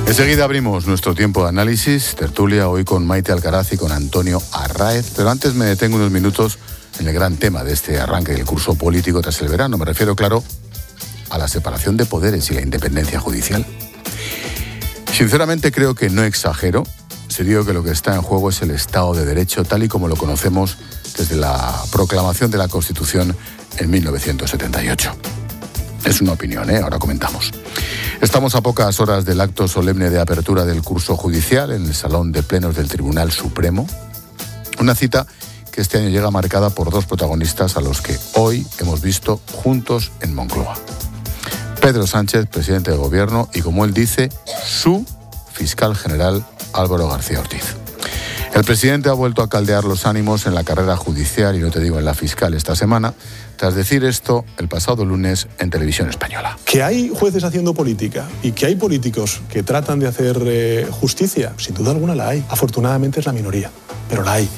Enseguida abrimos nuestro tiempo de análisis, tertulia hoy con Maite Alcaraz y con Antonio Arráez, pero antes me detengo unos minutos en el gran tema de este arranque del curso político tras el verano. Me refiero, claro, a la separación de poderes y la independencia judicial. Sinceramente creo que no exagero si digo que lo que está en juego es el Estado de Derecho tal y como lo conocemos desde la proclamación de la Constitución en 1978. Es una opinión, ahora comentamos. Estamos a pocas horas del acto solemne de apertura del curso judicial en el Salón de Plenos del Tribunal Supremo. Una cita que este año llega marcada por dos protagonistas a los que hoy hemos visto juntos en Moncloa. Pedro Sánchez, presidente del Gobierno, y como él dice, su fiscal general Álvaro García Ortiz. El presidente ha vuelto a caldear los ánimos en la carrera judicial y no te digo en la fiscal esta semana, tras decir esto el pasado lunes en Televisión Española. Que hay jueces haciendo política y que hay políticos que tratan de hacer justicia, sin duda alguna la hay. Afortunadamente es la minoría, pero la hay.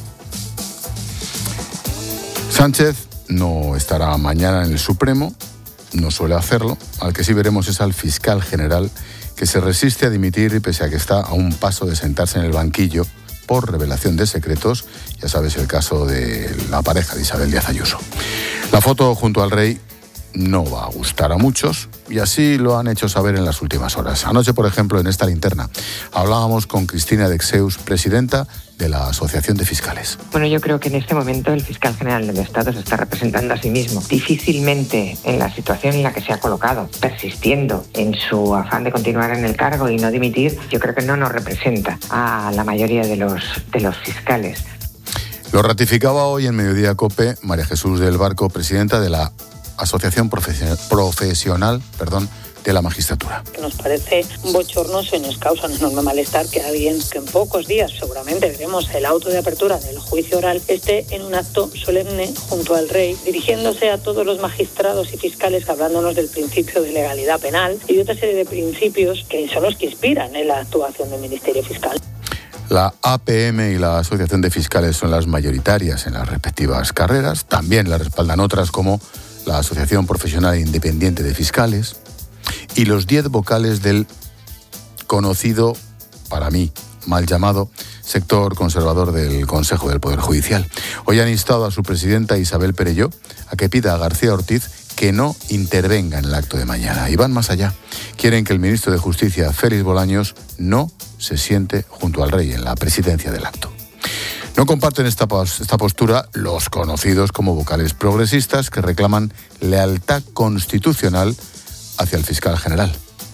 Sánchez no estará mañana en el Supremo, no suele hacerlo. Al que sí veremos es al fiscal general, que se resiste a dimitir y pese a que está a un paso de sentarse en el banquillo por revelación de secretos, ya sabes el caso de la pareja de Isabel Díaz Ayuso. La foto junto al rey no va a gustar a muchos y así lo han hecho saber en las últimas horas. Anoche, por ejemplo, en esta linterna, hablábamos con Cristina Dexeus, presidenta de la Asociación de Fiscales. Bueno, yo creo que en este momento el fiscal general del Estado se está representando a sí mismo. Difícilmente en la situación en la que se ha colocado, persistiendo en su afán de continuar en el cargo y no dimitir, yo creo que no nos representa a la mayoría de los fiscales. Lo ratificaba hoy en Mediodía COPE María Jesús del Barco, presidenta de la Asociación Profesional de la Magistratura. Nos parece bochornoso y nos causa un enorme malestar que alguien que en pocos días seguramente veremos el auto de apertura del juicio oral esté en un acto solemne junto al rey, dirigiéndose a todos los magistrados y fiscales, hablándonos del principio de legalidad penal y de otra serie de principios que son los que inspiran en la actuación del Ministerio Fiscal. La APM y la Asociación de Fiscales son las mayoritarias en las respectivas carreras. También la respaldan otras como la Asociación Profesional Independiente de Fiscales y los 10 vocales del conocido, para mí, mal llamado, sector conservador del Consejo del Poder Judicial. Hoy han instado a su presidenta Isabel Perelló a que pida a García Ortiz que no intervenga en el acto de mañana. Y van más allá. Quieren que el ministro de Justicia, Félix Bolaños, no se siente junto al rey en la presidencia del acto. No comparten esta postura los conocidos como vocales progresistas que reclaman lealtad constitucional hacia el fiscal general.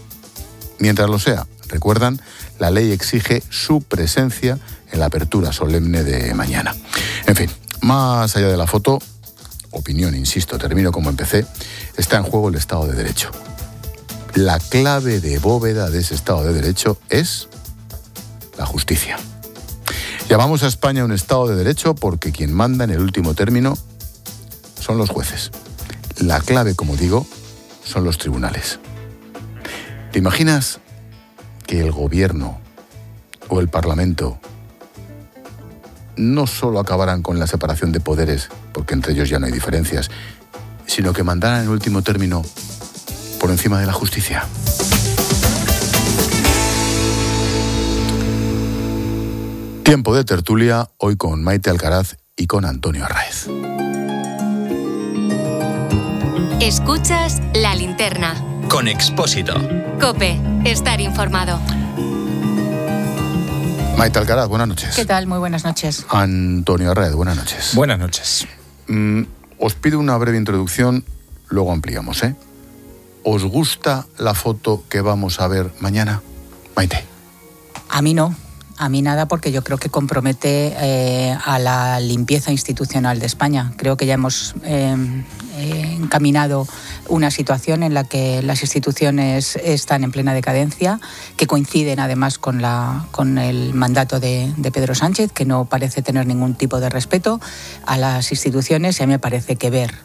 Mientras lo sea, recuerdan, la ley exige su presencia en la apertura solemne de mañana. En fin, más allá de la foto, opinión, insisto, termino como empecé, está en juego el Estado de Derecho. La clave de bóveda de ese Estado de Derecho es la justicia. Llamamos a España un Estado de Derecho porque quien manda en el último término son los jueces. La clave, como digo, son los tribunales. ¿Te imaginas que el gobierno o el Parlamento no solo acabaran con la separación de poderes, porque entre ellos ya no hay diferencias, sino que mandaran en último término por encima de la justicia? Tiempo de tertulia, hoy con Maite Alcaraz y con Antonio Arráez. Escuchas La Linterna. Con Expósito. COPE, estar informado. Maite Alcaraz, buenas noches. ¿Qué tal? Muy buenas noches. Antonio Arráez, buenas noches. Buenas noches. Os pido una breve introducción, luego ampliamos, ¿eh? ¿Os gusta la foto que vamos a ver mañana, Maite? A mí no. A mí nada, porque yo creo que compromete a la limpieza institucional de España. Creo que ya hemos encaminado una situación en la que las instituciones están en plena decadencia, que coinciden además con el mandato de Pedro Sánchez, que no parece tener ningún tipo de respeto a las instituciones, y a mí me parece que ver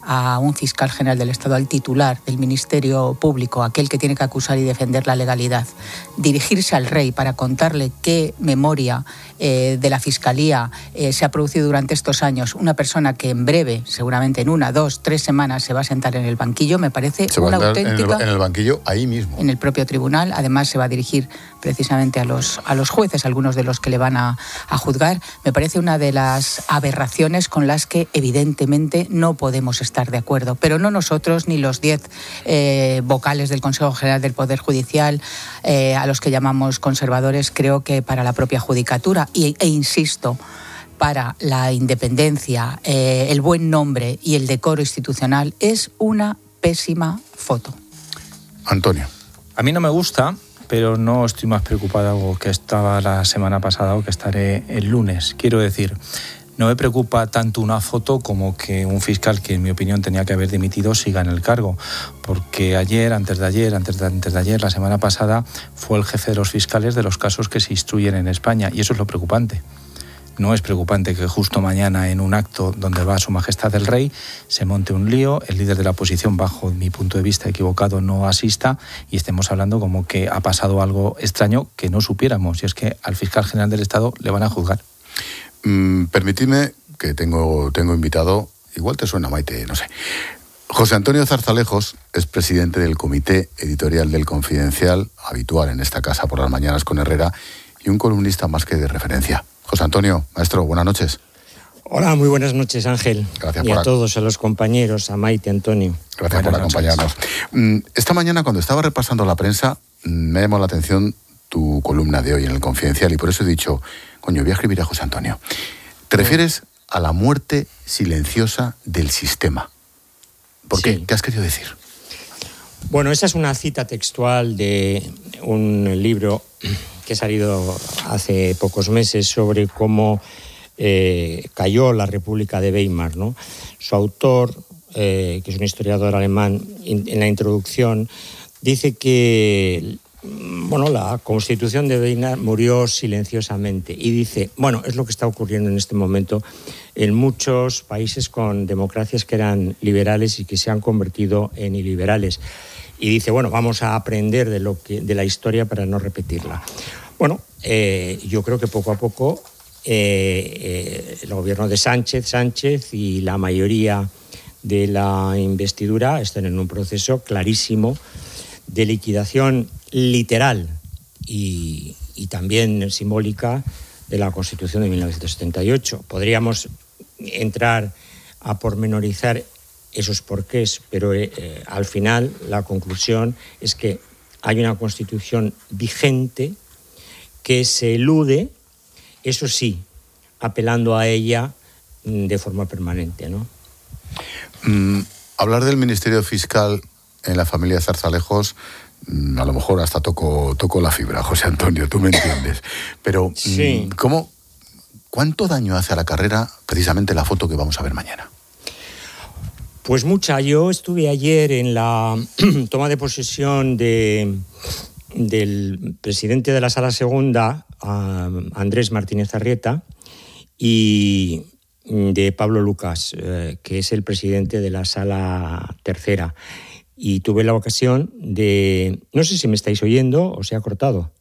a un fiscal general del Estado, al titular del Ministerio Público, aquel que tiene que acusar y defender la legalidad, dirigirse al rey para contarle qué memoria de la Fiscalía se ha producido durante estos años, una persona que en breve, seguramente en 1, 2, 3 semanas, se va a sentar en el banquillo, me parece una auténtica... En el banquillo, ahí mismo. En el propio tribunal. Además, se va a dirigir precisamente a los jueces, algunos de los que le van a juzgar. Me parece una de las aberraciones con las que, evidentemente, no podemos estar de acuerdo. Pero no nosotros, ni los 10 vocales del Consejo General del Poder Judicial, a los que llamamos conservadores, creo que para la propia judicatura. E insisto, para la independencia, el buen nombre y el decoro institucional, es una pésima foto. Antonio. A mí no me gusta, pero no estoy más preocupado que estaba la semana pasada o que estaré el lunes. Quiero decir, no me preocupa tanto una foto como que un fiscal que, en mi opinión, tenía que haber dimitido siga en el cargo. Porque ayer, antes de ayer, la semana pasada, fue el jefe de los fiscales de los casos que se instruyen en España. Y eso es lo preocupante. No es preocupante que justo mañana, en un acto donde va Su Majestad el Rey, se monte un lío, el líder de la oposición, bajo mi punto de vista equivocado, no asista y estemos hablando como que ha pasado algo extraño que no supiéramos. Y es que al fiscal general del Estado le van a juzgar. Permitidme que tengo invitado, igual te suena, Maite, no sé. José Antonio Zarzalejos es presidente del comité editorial del Confidencial, habitual en esta casa por las mañanas con Herrera, y un columnista más que de referencia. José Antonio, maestro, buenas noches. Hola, muy buenas noches, Ángel. Gracias y a todos, a los compañeros, a Maite, Antonio. Gracias por acompañarnos. Esta mañana, cuando estaba repasando la prensa, me llamó la atención tu columna de hoy en el Confidencial, y por eso he dicho, coño, voy a escribir a José Antonio. Te refieres a la muerte silenciosa del sistema. ¿Por qué? ¿Qué has querido decir? Bueno, esa es una cita textual de un libro que ha salido hace pocos meses sobre cómo cayó la República de Weimar, ¿no? Su autor, que es un historiador alemán, en la introducción dice que la Constitución de Weimar murió silenciosamente, y dice, es lo que está ocurriendo en este momento en muchos países con democracias que eran liberales y que se han convertido en iliberales. Y dice, vamos a aprender de la historia para no repetirla. Yo creo que poco a poco el gobierno de Sánchez y la mayoría de la investidura están en un proceso clarísimo de liquidación literal y también simbólica de la Constitución de 1978. Podríamos entrar a pormenorizar esos porqués, pero al final la conclusión es que hay una Constitución vigente que se elude, eso sí, apelando a ella de forma permanente, ¿no? Hablar del Ministerio Fiscal en la familia Zarzalejos, a lo mejor hasta toco la fibra, José Antonio, tú me entiendes. Pero, sí. ¿Cuánto daño hace a la carrera precisamente la foto que vamos a ver mañana? Pues mucha. Yo estuve ayer en la toma de posesión del presidente de la Sala Segunda, Andrés Martínez Arrieta, y de Pablo Lucas, que es el presidente de la Sala Tercera. Y tuve la ocasión de... No sé si me estáis oyendo o se ha cortado.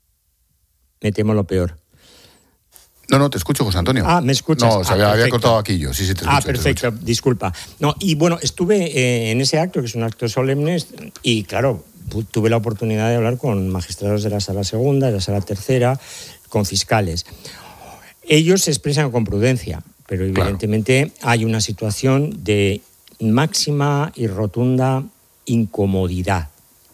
Me temo lo peor. No, te escucho, José Antonio. ¿me escuchas? No, había cortado aquí yo. Sí, te escucho. Perfecto, disculpa. Estuve en ese acto, que es un acto solemne, y claro, tuve la oportunidad de hablar con magistrados de la Sala Segunda, de la Sala Tercera, con fiscales. Ellos se expresan con prudencia, pero evidentemente hay una situación de máxima y rotunda incomodidad.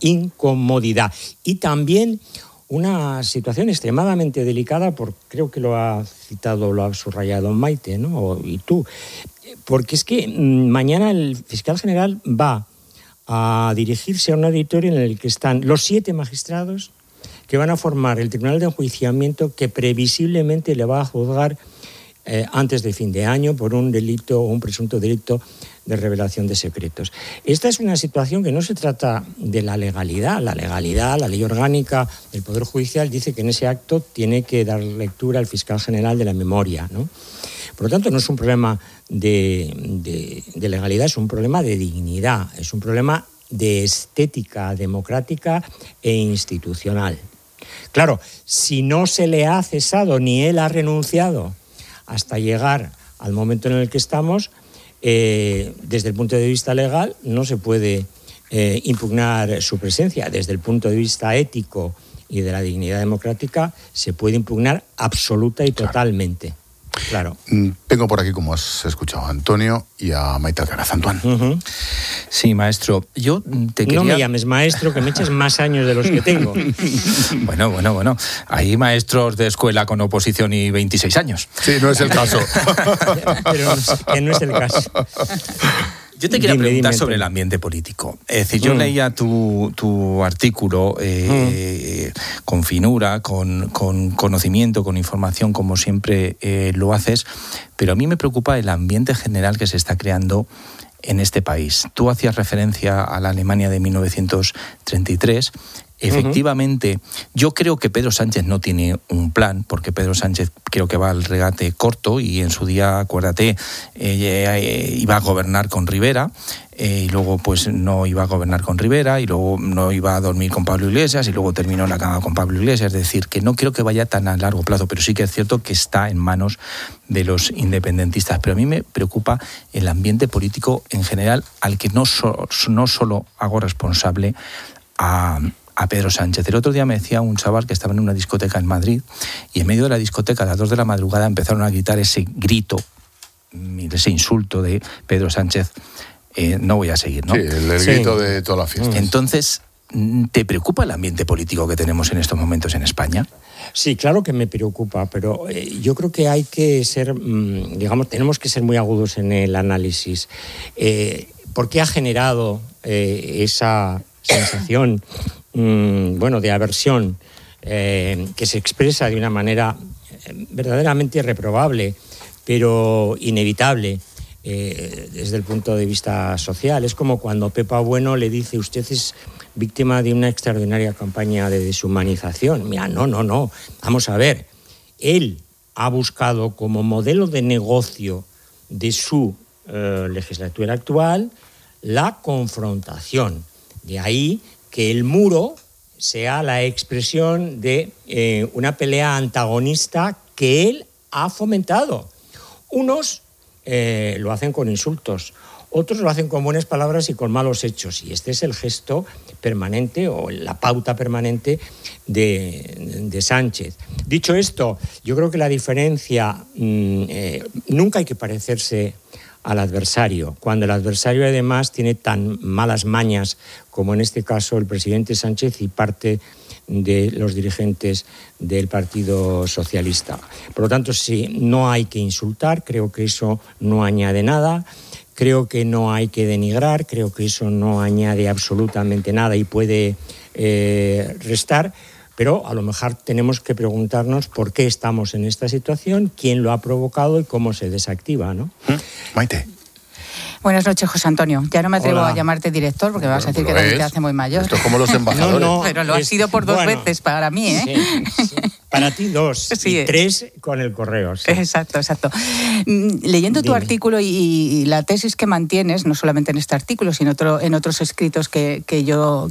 Y también una situación extremadamente delicada, creo que lo ha citado, lo ha subrayado Maite, ¿no? Y tú. Porque es que mañana el fiscal general va a dirigirse a un auditorio en el que están los 7 magistrados que van a formar el Tribunal de Enjuiciamiento, que previsiblemente le va a juzgar antes de fin de año por un delito o un presunto delito de revelación de secretos. Esta es una situación que no se trata de la legalidad. La ley orgánica del Poder Judicial dice que en ese acto tiene que dar lectura al fiscal general de la memoria, ¿no? Por lo tanto, no es un problema de legalidad, es un problema de dignidad, es un problema de estética democrática e institucional. Claro, si no se le ha cesado ni él ha renunciado hasta llegar al momento en el que estamos, desde el punto de vista legal no se puede impugnar su presencia. Desde el punto de vista ético y de la dignidad democrática se puede impugnar absoluta y totalmente. Claro. Tengo por aquí, como has escuchado, a Antonio y a Maite Alcaraz. Antoine. Uh-huh. Sí, maestro. Yo te quería... No me llames maestro, que me eches más años de los que tengo. Bueno. Hay maestros de escuela con oposición y 26 años. Sí, no es el caso. Pero que no es el caso. Yo te quería preguntar sobre el ambiente político. Es decir, yo leía tu artículo con finura, con conocimiento, con información, como siempre lo haces, pero a mí me preocupa el ambiente general que se está creando en este país. Tú hacías referencia a la Alemania de 1933. Efectivamente, yo creo que Pedro Sánchez no tiene un plan, porque Pedro Sánchez creo que va al regate corto y en su día, acuérdate, iba a gobernar con Rivera y luego pues no iba a gobernar con Rivera y luego no iba a dormir con Pablo Iglesias y luego terminó en la cama con Pablo Iglesias. Es decir, que no creo que vaya tan a largo plazo, pero sí que es cierto que está en manos de los independentistas. Pero a mí me preocupa el ambiente político en general, al que no solo hago responsable a Pedro Sánchez. El otro día me decía un chaval que estaba en una discoteca en Madrid y en medio de la discoteca a las 2 de la madrugada empezaron a gritar ese grito, ese insulto de Pedro Sánchez, no voy a seguir, ¿no? Sí, el grito de toda la fiesta. Entonces, ¿te preocupa el ambiente político que tenemos en estos momentos en España? Sí, claro que me preocupa, pero yo creo que hay que ser, tenemos que ser muy agudos en el análisis. ¿Por qué ha generado esa sensación de aversión que se expresa de una manera verdaderamente reprobable, pero inevitable desde el punto de vista social? Es como cuando Pepa Bueno le dice: usted es víctima de una extraordinaria campaña de deshumanización. Mira, no, vamos a ver. Él ha buscado como modelo de negocio de su legislatura actual la confrontación. De ahí que el muro sea la expresión de una pelea antagonista que él ha fomentado. Unos lo hacen con insultos, otros lo hacen con buenas palabras y con malos hechos. Y este es el gesto permanente o la pauta permanente de Sánchez. Dicho esto, yo creo que la diferencia, nunca hay que parecerse al adversario. Cuando el adversario además tiene tan malas mañas como en este caso el presidente Sánchez y parte de los dirigentes del Partido Socialista. Por lo tanto, sí, no hay que insultar, creo que eso no añade nada, creo que no hay que denigrar, creo que eso no añade absolutamente nada y puede restar. Pero a lo mejor tenemos que preguntarnos por qué estamos en esta situación, quién lo ha provocado y cómo se desactiva, ¿no? Maite. Buenas noches, José Antonio. Ya no me atrevo a llamarte director porque me vas a decir que te hace muy mayor. Esto es como los embajadores. No, pero lo ha sido por dos veces para mí, ¿eh? Sí. Para ti 2 sí, y 3 con el correo. Sí. Exacto. Leyendo tu artículo y la tesis que mantienes, no solamente en este artículo, sino en otros escritos que yo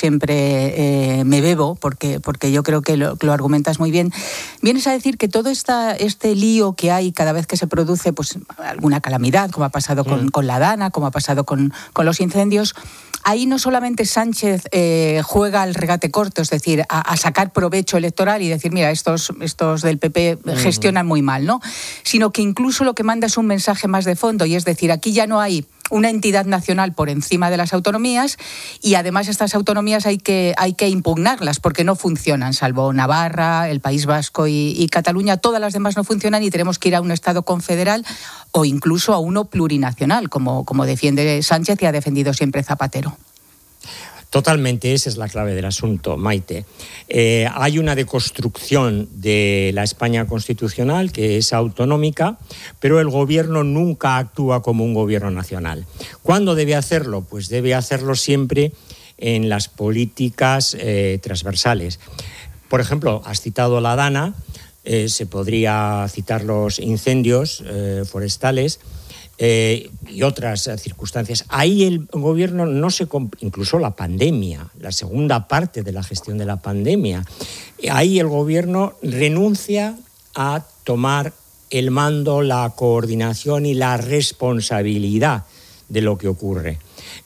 siempre me bebo, porque yo creo que lo argumentas muy bien, vienes a decir que todo este lío que hay cada vez que se produce pues alguna calamidad, como ha pasado con la Dana, como ha pasado con los incendios, ahí no solamente Sánchez juega al regate corto, es decir, a sacar provecho electoral y decir, mira, estos del PP gestionan muy mal, ¿no? Sino que incluso lo que manda es un mensaje más de fondo, y es decir, aquí ya no hay una entidad nacional por encima de las autonomías, y además estas autonomías hay que impugnarlas porque no funcionan, salvo Navarra, el País Vasco y Cataluña. Todas las demás no funcionan y tenemos que ir a un Estado confederal o incluso a uno plurinacional, como defiende Sánchez y ha defendido siempre Zapatero. Totalmente, esa es la clave del asunto, Maite. Hay una deconstrucción de la España constitucional que es autonómica, pero el gobierno nunca actúa como un gobierno nacional. ¿Cuándo debe hacerlo? Pues debe hacerlo siempre en las políticas transversales. Por ejemplo, has citado la Dana. se podría citar los incendios forestales y otras circunstancias. Ahí el gobierno incluso la pandemia, la segunda parte de la gestión de la pandemia, ahí el gobierno renuncia a tomar el mando, la coordinación y la responsabilidad de lo que ocurre.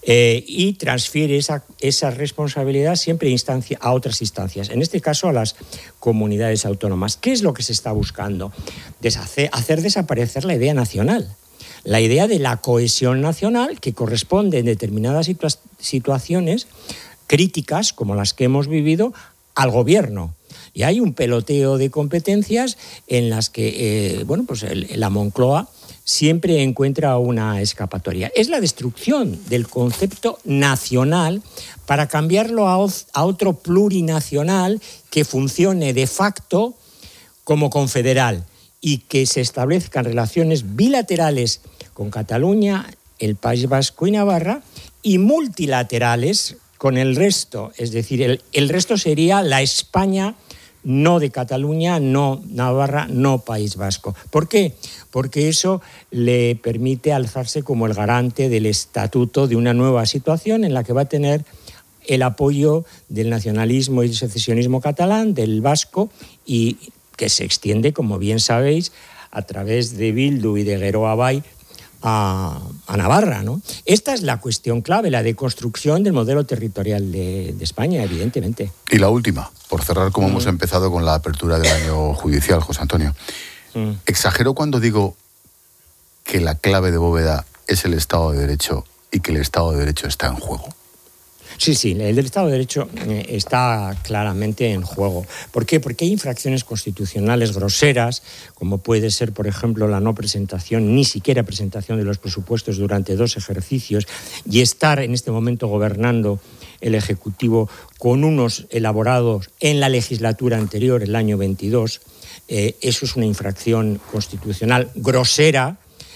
Y transfiere esa responsabilidad siempre a otras instancias, en este caso a las comunidades autónomas. ¿Qué es lo que se está buscando? Hacer desaparecer la idea nacional, la idea de la cohesión nacional que corresponde en determinadas situaciones críticas, como las que hemos vivido, al gobierno. Y hay un peloteo de competencias en las que la Moncloa siempre encuentra una escapatoria. Es la destrucción del concepto nacional para cambiarlo a otro plurinacional que funcione de facto como confederal y que se establezcan relaciones bilaterales con Cataluña, el País Vasco y Navarra, y multilaterales con el resto. Es decir, el resto sería la España no de Cataluña, no Navarra, no País Vasco. ¿Por qué? Porque eso le permite alzarse como el garante del estatuto de una nueva situación en la que va a tener el apoyo del nacionalismo y el secesionismo catalán, del vasco, y que se extiende, como bien sabéis, a través de Bildu y de Geroa Bai a Navarra, ¿no? Esta es la cuestión clave, la deconstrucción del modelo territorial de España, evidentemente. Y la última, por cerrar como hemos empezado con la apertura del año judicial, José Antonio. ¿Exagero cuando digo que la clave de bóveda es el Estado de Derecho y que el Estado de Derecho está en juego? Sí, el del Estado de Derecho está claramente en juego. ¿Por qué? Porque hay infracciones constitucionales groseras, como puede ser, por ejemplo, la no presentación, ni siquiera presentación de los presupuestos durante 2 ejercicios, y estar en este momento gobernando el Ejecutivo con unos elaborados en la legislatura anterior, el año 22. Eso es una infracción constitucional grosera,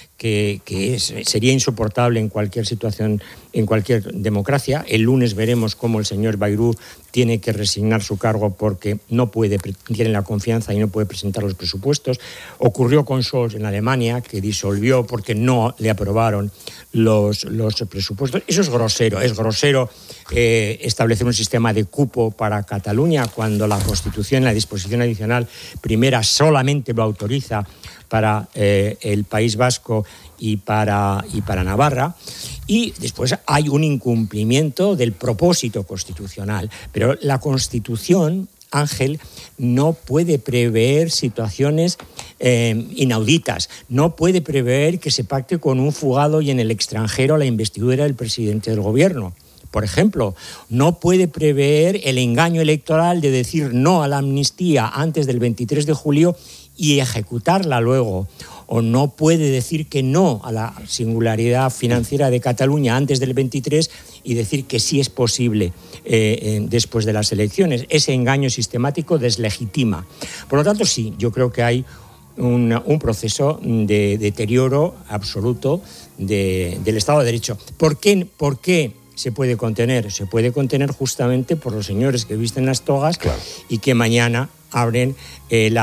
que sería insoportable en cualquier situación, en cualquier democracia. El lunes veremos cómo el señor Bayrou tiene que resignar su cargo porque no tiene la confianza y no puede presentar los presupuestos. Ocurrió con Scholz en Alemania, que disolvió porque no le aprobaron los presupuestos. Eso es grosero. Es grosero establecer un sistema de cupo para Cataluña cuando la Constitución, la disposición adicional primera, solamente lo autoriza para el País Vasco y para Navarra. Y después hay un incumplimiento del propósito constitucional. Pero la Constitución, Ángel, no puede prever situaciones inauditas. No puede prever que se pacte con un fugado y en el extranjero la investidura del presidente del gobierno. Por ejemplo, no puede prever el engaño electoral de decir no a la amnistía antes del 23 de julio y ejecutarla luego. O no puede decir que no a la singularidad financiera de Cataluña antes del 23 y decir que sí es posible después de las elecciones. Ese engaño sistemático deslegitima. Por lo tanto, sí, yo creo que hay un proceso de deterioro absoluto del Estado de Derecho. ¿Por qué se puede contener? Se puede contener justamente por los señores que visten las togas, claro, y que mañana abren el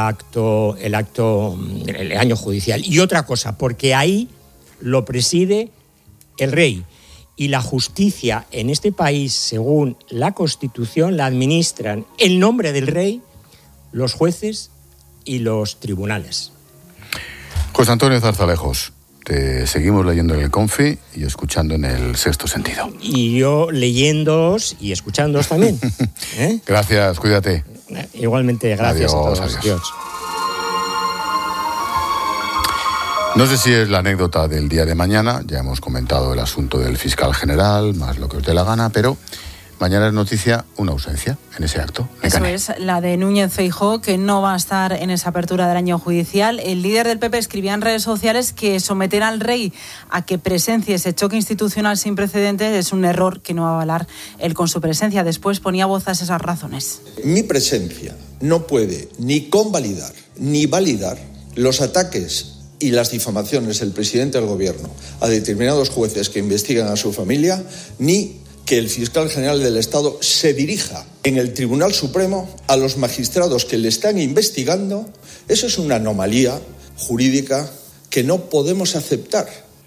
año judicial. Y otra cosa, porque ahí lo preside el rey. Y la justicia en este país, según la Constitución, la administran en nombre del rey los jueces y los tribunales. José Antonio Zarzalejos, te seguimos leyendo en el Confi y escuchando en el Sexto Sentido. Y yo leyéndoos y escuchándoos también. Gracias, cuídate. Igualmente, gracias. Adiós, a todos. Adiós. No sé si es la anécdota del día de mañana, ya hemos comentado el asunto del fiscal general, más lo que os dé la gana, pero mañana es noticia una ausencia en ese acto. Eso es, la de Núñez Feijóo, que no va a estar en esa apertura del año judicial. El líder del PP escribía en redes sociales que someter al rey a que presencie ese choque institucional sin precedentes es un error que no va a avalar él con su presencia. Después ponía voz a esas razones. Mi presencia no puede ni convalidar ni validar los ataques y las difamaciones del presidente del gobierno a determinados jueces que investigan a su familia, ni que el fiscal general del Estado se dirija en el Tribunal Supremo a los magistrados que le están investigando. Eso es una anomalía jurídica que no podemos aceptar.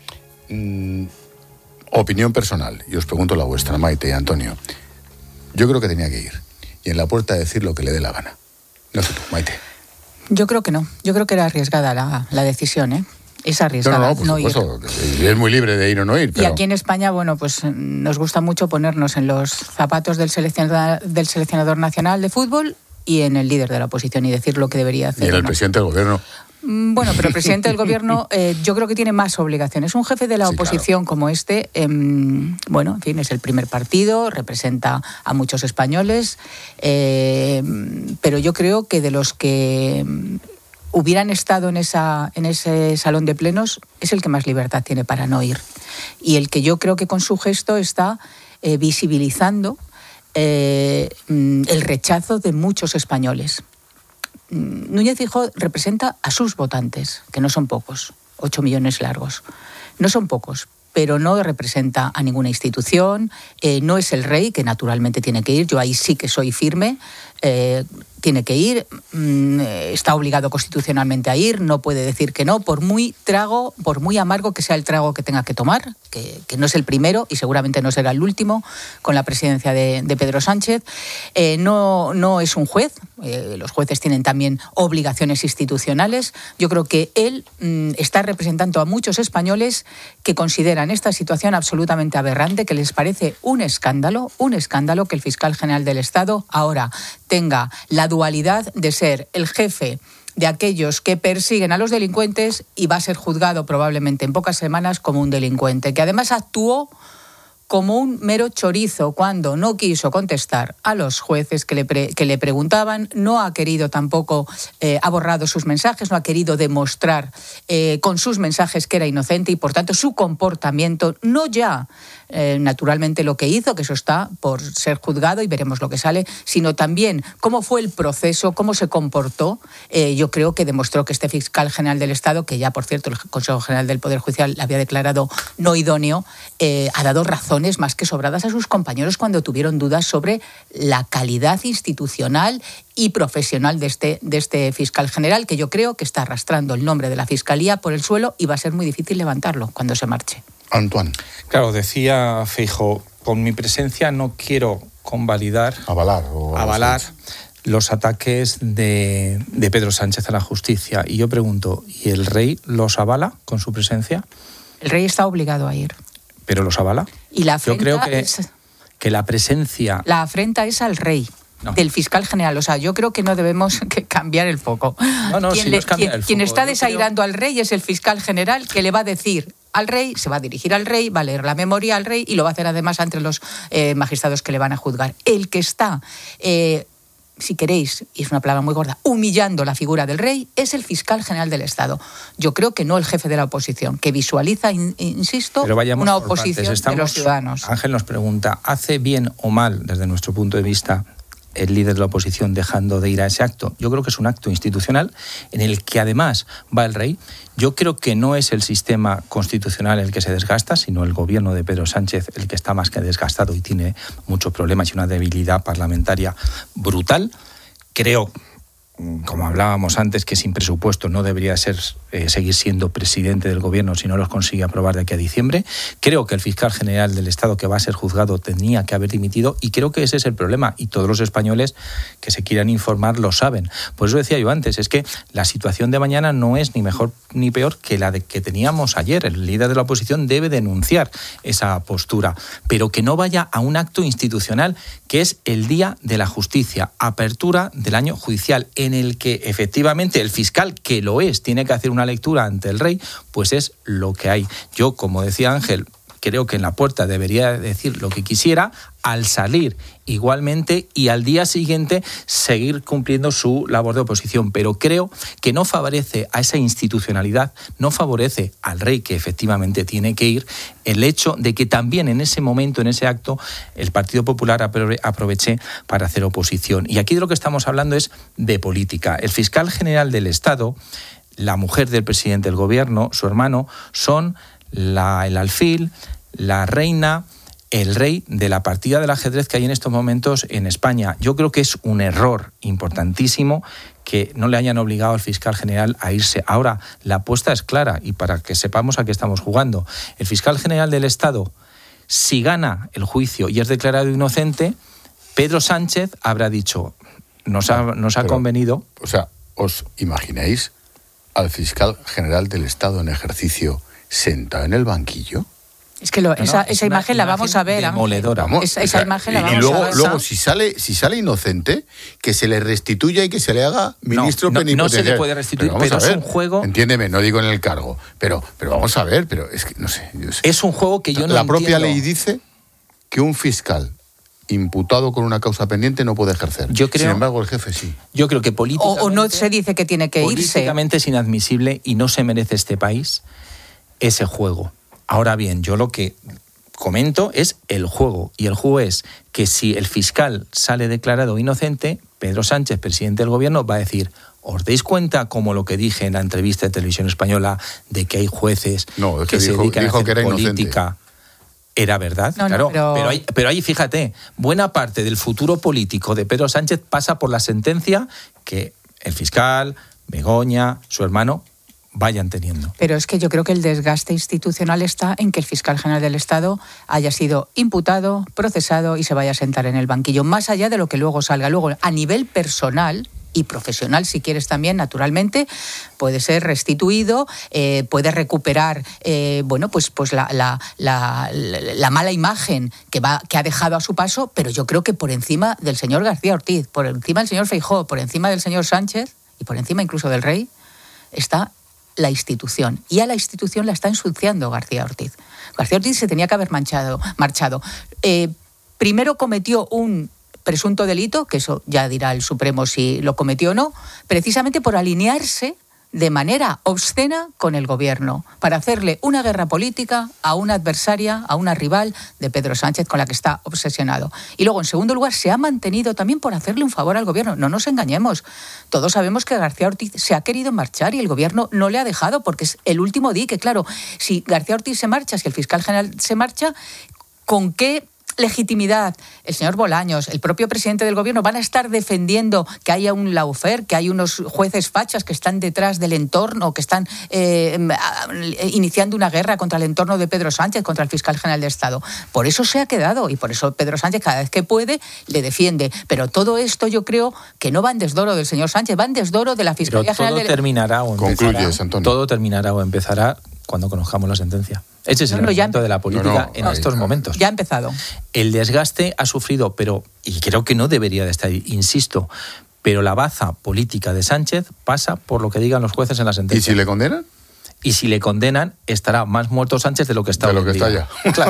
Opinión personal, y os pregunto la vuestra, Maite y Antonio. Yo creo que tenía que ir y en la puerta decir lo que le dé la gana. No sé tú, Maite. Yo creo que no. Yo creo que era arriesgada la decisión, ¿eh? Es arriesgada por supuesto. Ir. Es muy libre de ir o no ir. Pero... Y aquí en España, bueno, pues nos gusta mucho ponernos en los zapatos del seleccionador nacional de fútbol y en el líder de la oposición y decir lo que debería hacer. Y en el presidente del gobierno. Bueno, pero el presidente del gobierno yo creo que tiene más obligaciones. Un jefe de la oposición, claro, como este, bueno, en fin, es el primer partido, representa a muchos españoles, pero yo creo que de los que hubieran estado en ese salón de plenos es el que más libertad tiene para no ir. Y el que yo creo que con su gesto está visibilizando el rechazo de muchos españoles. Núñez Feijóo representa a sus votantes, que no son pocos, 8 millones largos. No son pocos, pero no representa a ninguna institución, no es el rey, que naturalmente tiene que ir, yo ahí sí que soy firme, tiene que ir, está obligado constitucionalmente a ir, no puede decir que no, por muy amargo que sea el trago que tenga que tomar, que no es el primero y seguramente no será el último con la presidencia de Pedro Sánchez. No es un juez, los jueces tienen también obligaciones institucionales. Yo creo que él está representando a muchos españoles que consideran esta situación absolutamente aberrante, que les parece un escándalo que el fiscal general del Estado ahora tenga la dualidad de ser el jefe de aquellos que persiguen a los delincuentes y va a ser juzgado probablemente en pocas semanas como un delincuente, que además actuó como un mero chorizo cuando no quiso contestar a los jueces que le preguntaban, no ha querido tampoco, ha borrado sus mensajes, no ha querido demostrar con sus mensajes que era inocente y por tanto su comportamiento, no ya naturalmente lo que hizo, que eso está por ser juzgado y veremos lo que sale, sino también cómo fue el proceso, cómo se comportó. Yo creo que demostró que este fiscal general del Estado, que ya por cierto el Consejo General del Poder Judicial había declarado no idóneo, ha dado razones más que sobradas a sus compañeros cuando tuvieron dudas sobre la calidad institucional y profesional de este fiscal general, que yo creo que está arrastrando el nombre de la Fiscalía por el suelo y va a ser muy difícil levantarlo cuando se marche. Antoine. Claro, decía Feijóo, con mi presencia no quiero convalidar, avalar los ataques de Pedro Sánchez a la justicia. Y yo pregunto, ¿y el rey los avala con su presencia? El rey está obligado a ir. ¿Pero los avala? Y la afrenta, yo creo que la presencia... La afrenta es al rey. No. Del fiscal general. O sea, yo creo que no debemos cambiar el foco. Quien está desairando al rey es el fiscal general, que le va a decir al rey, se va a dirigir al rey, va a leer la memoria al rey y lo va a hacer además ante los magistrados que le van a juzgar. El que está... si queréis, y es una palabra muy gorda, humillando la figura del rey, es el fiscal general del Estado. Yo creo que no el jefe de la oposición, que visualiza, insisto, una oposición de los ciudadanos. Ángel nos pregunta, ¿hace bien o mal, desde nuestro punto de vista, el líder de la oposición dejando de ir a ese acto? Yo creo que es un acto institucional en el que además va el rey. Yo creo que no es el sistema constitucional el que se desgasta, sino el gobierno de Pedro Sánchez el que está más que desgastado y tiene muchos problemas y una debilidad parlamentaria brutal. Creo, como hablábamos antes, que sin presupuesto no debería seguir siendo presidente del gobierno si no los consigue aprobar de aquí a diciembre. Creo que el fiscal general del Estado que va a ser juzgado tenía que haber dimitido y creo que ese es el problema y todos los españoles que se quieran informar lo saben. Por eso decía yo antes, es que la situación de mañana no es ni mejor ni peor que la que teníamos ayer. El líder de la oposición debe denunciar esa postura, pero que no vaya a un acto institucional que es el Día de la Justicia, apertura del año judicial, en el que efectivamente el fiscal, que lo es, tiene que hacer una lectura ante el rey, pues es lo que hay. Yo, como decía Ángel, creo que en la puerta debería decir lo que quisiera, al salir igualmente y al día siguiente seguir cumpliendo su labor de oposición. Pero creo que no favorece a esa institucionalidad, no favorece al rey, que efectivamente tiene que ir, el hecho de que también en ese momento, en ese acto, el Partido Popular aproveche para hacer oposición. Y aquí de lo que estamos hablando es de política. El fiscal general del Estado, la mujer del presidente del gobierno, su hermano, son el alfil, la reina, el rey de la partida del ajedrez que hay en estos momentos en España. Yo creo que es un error importantísimo que no le hayan obligado al fiscal general a irse. Ahora, la apuesta es clara y para que sepamos a qué estamos jugando. El fiscal general del Estado, si gana el juicio y es declarado inocente, Pedro Sánchez habrá dicho, nos ha convenido... O sea, ¿os imagináis al fiscal general del Estado en ejercicio sentado en el banquillo? Es que esa imagen la vamos a ver. Demoledora. Esa imagen la vamos a ver. Y luego si sale inocente, que se le restituya y que se le haga ministro plenipotenciario. No se le puede restituir, pero es un juego... Entiéndeme, no digo en el cargo, pero vamos a ver, pero es que no sé. Es un juego que yo no entiendo. La propia ley dice que un fiscal imputado con una causa pendiente no puede ejercer. Sin embargo, el jefe sí. Yo creo que políticamente... O no se dice que tiene que irse. Políticamente es inadmisible y no se merece este país ese juego. Ahora bien, yo lo que comento es el juego. Y el juego es que si el fiscal sale declarado inocente, Pedro Sánchez, presidente del gobierno, va a decir... ¿Os dais cuenta, como lo que dije en la entrevista de Televisión Española, de que hay jueces que se dedican a hacer política? Era verdad, claro. Pero ahí, fíjate, buena parte del futuro político de Pedro Sánchez pasa por la sentencia que el fiscal, Begoña, su hermano, vayan teniendo. Pero es que yo creo que el desgaste institucional está en que el fiscal general del Estado haya sido imputado, procesado y se vaya a sentar en el banquillo, más allá de lo que luego salga. Luego, a nivel personal y profesional, si quieres también, naturalmente, puede ser restituido, puede recuperar pues la mala imagen que ha dejado a su paso, pero yo creo que por encima del señor García Ortiz, por encima del señor Feijóo, por encima del señor Sánchez y por encima incluso del rey, está la institución. Y a la institución la está ensuciando García Ortiz. García Ortiz se tenía que haber marchado. Primero cometió un presunto delito, que eso ya dirá el Supremo si lo cometió o no, precisamente por alinearse de manera obscena con el gobierno, para hacerle una guerra política a una adversaria, a una rival de Pedro Sánchez con la que está obsesionado. Y luego, en segundo lugar, se ha mantenido también por hacerle un favor al gobierno. No nos engañemos. Todos sabemos que García Ortiz se ha querido marchar y el gobierno no le ha dejado, porque es el último dique. Claro, si García Ortiz se marcha, si el fiscal general se marcha, ¿con qué legitimidad el señor Bolaños, el propio presidente del gobierno, van a estar defendiendo que haya un lawfare, que hay unos jueces fachas que están detrás del entorno, que están iniciando una guerra contra el entorno de Pedro Sánchez, contra el fiscal general de Estado? Por eso se ha quedado y por eso Pedro Sánchez cada vez que puede le defiende. Pero todo esto yo creo que no va en desdoro del señor Sánchez, va en desdoro de la Fiscalía General del... Todo terminará o empezará cuando conozcamos la sentencia. Ese es el momento de la política en estos momentos. Ya ha empezado. El desgaste ha sufrido, y creo que no debería de estar ahí, insisto, pero la baza política de Sánchez pasa por lo que digan los jueces en la sentencia. ¿Y si le condenan? Y si le condenan, estará más muerto Sánchez de lo que está hoy en día. De lo que está ya.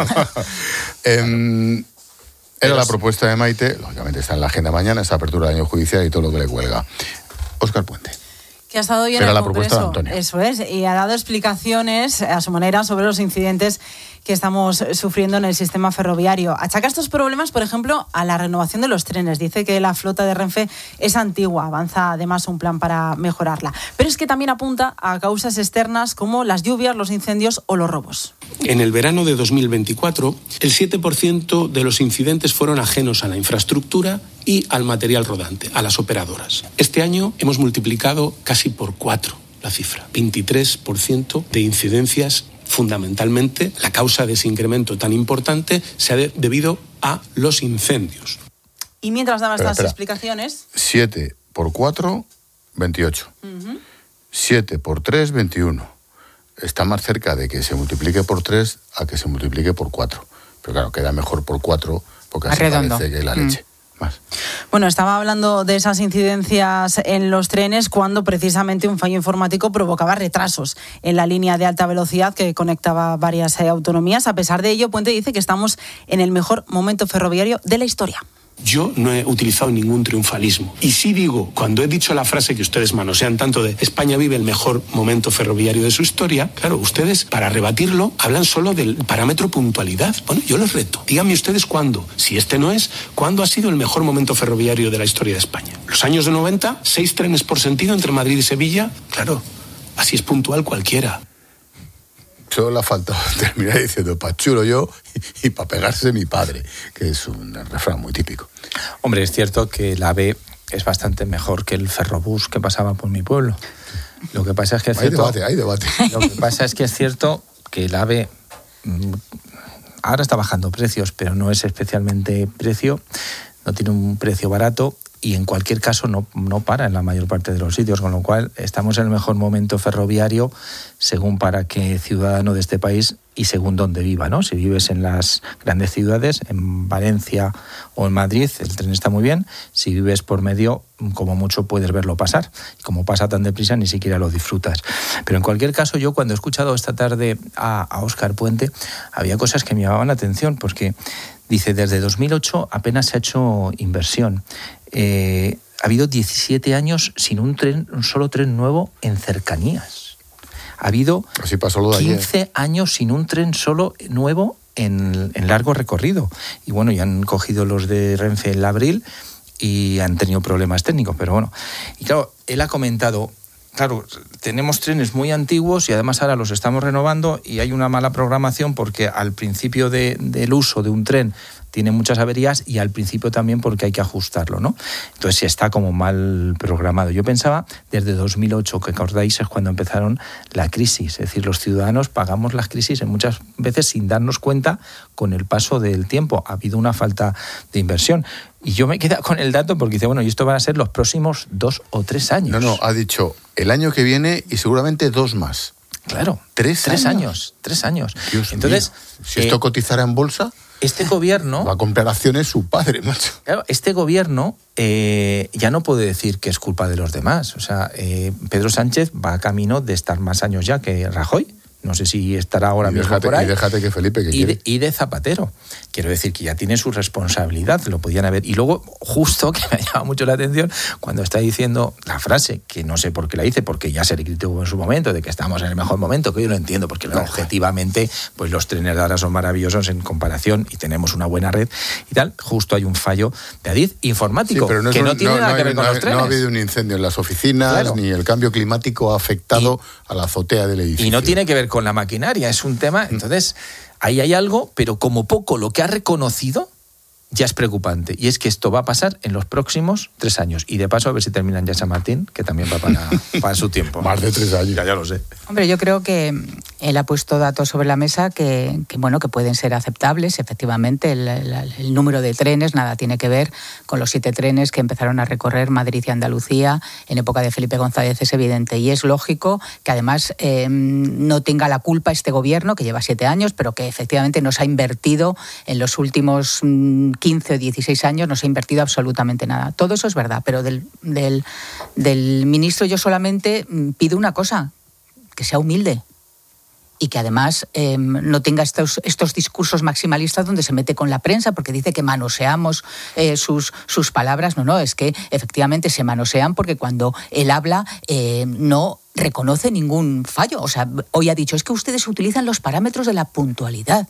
Claro. Era la propuesta de Maite, lógicamente está en la agenda mañana, esa apertura del año judicial y todo lo que le cuelga. Óscar Puente. Que ha estado hoy en el Congreso, eso es, y ha dado explicaciones a su manera sobre los incidentes que estamos sufriendo en el sistema ferroviario. Achaca estos problemas, por ejemplo, a la renovación de los trenes. Dice que la flota de Renfe es antigua, avanza además un plan para mejorarla. Pero es que también apunta a causas externas como las lluvias, los incendios o los robos. En el verano de 2024, el 7% de los incidentes fueron ajenos a la infraestructura y al material rodante, a las operadoras. Este año hemos multiplicado casi por 4 la cifra, 23% de incidencias. Fundamentalmente, la causa de ese incremento tan importante se ha debido a los incendios. Y mientras daban estas explicaciones... 7 por 4, 28. 7 por 3, 21. Está más cerca de que se multiplique por 3 a que se multiplique por 4. Pero claro, queda mejor por 4 porque así parece que la leche. Más. Bueno, estaba hablando de esas incidencias en los trenes cuando precisamente un fallo informático provocaba retrasos en la línea de alta velocidad que conectaba varias autonomías. A pesar de ello, Puente dice que estamos en el mejor momento ferroviario de la historia. Yo no he utilizado ningún triunfalismo. Y sí digo, cuando he dicho la frase que ustedes manosean tanto de España vive el mejor momento ferroviario de su historia, claro, ustedes para rebatirlo hablan solo del parámetro puntualidad. Bueno, yo les reto. Díganme ustedes cuándo, si este no es, cuándo ha sido el mejor momento ferroviario de la historia de España. Los años de 90, 6 trenes por sentido entre Madrid y Sevilla. Claro, así es puntual cualquiera. Solo le ha faltado terminar diciendo pa' chulo yo y pa' pegarse mi padre, que es un refrán muy típico. Hombre, es cierto que el AVE es bastante mejor que el ferrobús que pasaba por mi pueblo. Lo que pasa es que es cierto... Hay debate. Lo que pasa es que es cierto que el AVE ahora está bajando precios, pero no es especialmente precio, no tiene un precio barato y en cualquier caso no para en la mayor parte de los sitios, con lo cual estamos en el mejor momento ferroviario según para qué ciudadano de este país y según dónde viva, ¿no? Si vives en las grandes ciudades, en Valencia o en Madrid, el tren está muy bien. Si vives por medio, como mucho puedes verlo pasar. Y como pasa tan deprisa, ni siquiera lo disfrutas. Pero en cualquier caso, yo cuando he escuchado esta tarde a Óscar Puente, había cosas que me llamaban la atención, porque dice, desde 2008 apenas se ha hecho inversión. Ha habido 17 años sin un solo tren nuevo en cercanías. Ha habido 15 años sin un tren solo nuevo en largo recorrido. Y bueno, ya han cogido los de Renfe en abril y han tenido problemas técnicos, pero bueno. Y claro, él ha comentado, claro, tenemos trenes muy antiguos y además ahora los estamos renovando y hay una mala programación porque al principio del uso de un tren tiene muchas averías y al principio también porque hay que ajustarlo, ¿no? Entonces está como mal programado. Yo pensaba, desde 2008, que acordáis, es cuando empezaron la crisis. Es decir, los ciudadanos pagamos las crisis muchas veces sin darnos cuenta con el paso del tiempo. Ha habido una falta de inversión. Y yo me he quedado con el dato porque dice, bueno, y esto van a ser los próximos 2 o 3 años. No, ha dicho el año que viene y seguramente 2 más. Claro. 3 años. 3 años. Dios Entonces, mío, si esto cotizara en bolsa... Este gobierno... Va a comprar acciones su padre, macho. Claro, este gobierno ya no puede decir que es culpa de los demás. O sea, Pedro Sánchez va a camino de estar más años ya que Rajoy. No sé si estará ahora mismo por ahí. Y déjate que Felipe, que quiere. Y de Zapatero. Quiero decir que ya tiene su responsabilidad, lo podían haber. Y luego, justo, que me ha llamado mucho la atención, cuando está diciendo la frase, que no sé por qué la dice, porque ya se le criticó en su momento, de que estamos en el mejor momento, que yo lo entiendo, porque objetivamente pues los trenes de ahora son maravillosos en comparación y tenemos una buena red y tal. Justo hay un fallo de Adif informático, sí, que no tiene nada que ver con los trenes. No ha habido un incendio en las oficinas, ni el cambio climático ha afectado a la azotea del edificio. Y no tiene que ver con la maquinaria, es un tema. Entonces, ahí hay algo, pero como poco lo que ha reconocido ya es preocupante. Y es que esto va a pasar en los próximos 3 años. Y de paso, a ver si terminan ya San Martín, que también va para su tiempo. Más de 3 años. Ya lo sé. Hombre, yo creo que él ha puesto datos sobre la mesa que pueden ser aceptables. Efectivamente, el número de trenes nada tiene que ver con los 7 trenes que empezaron a recorrer Madrid y Andalucía en época de Felipe González, es evidente. Y es lógico que además no tenga la culpa este gobierno, que lleva 7 años, pero que efectivamente nos ha invertido en los últimos 15 o 16 años, no se ha invertido absolutamente nada. Todo eso es verdad, pero del ministro yo solamente pido una cosa, que sea humilde y que además no tenga estos discursos maximalistas donde se mete con la prensa porque dice que manoseamos sus palabras. No, es que efectivamente se manosean porque cuando él habla no reconoce ningún fallo. O sea, hoy ha dicho, es que ustedes utilizan los parámetros de la puntualidad.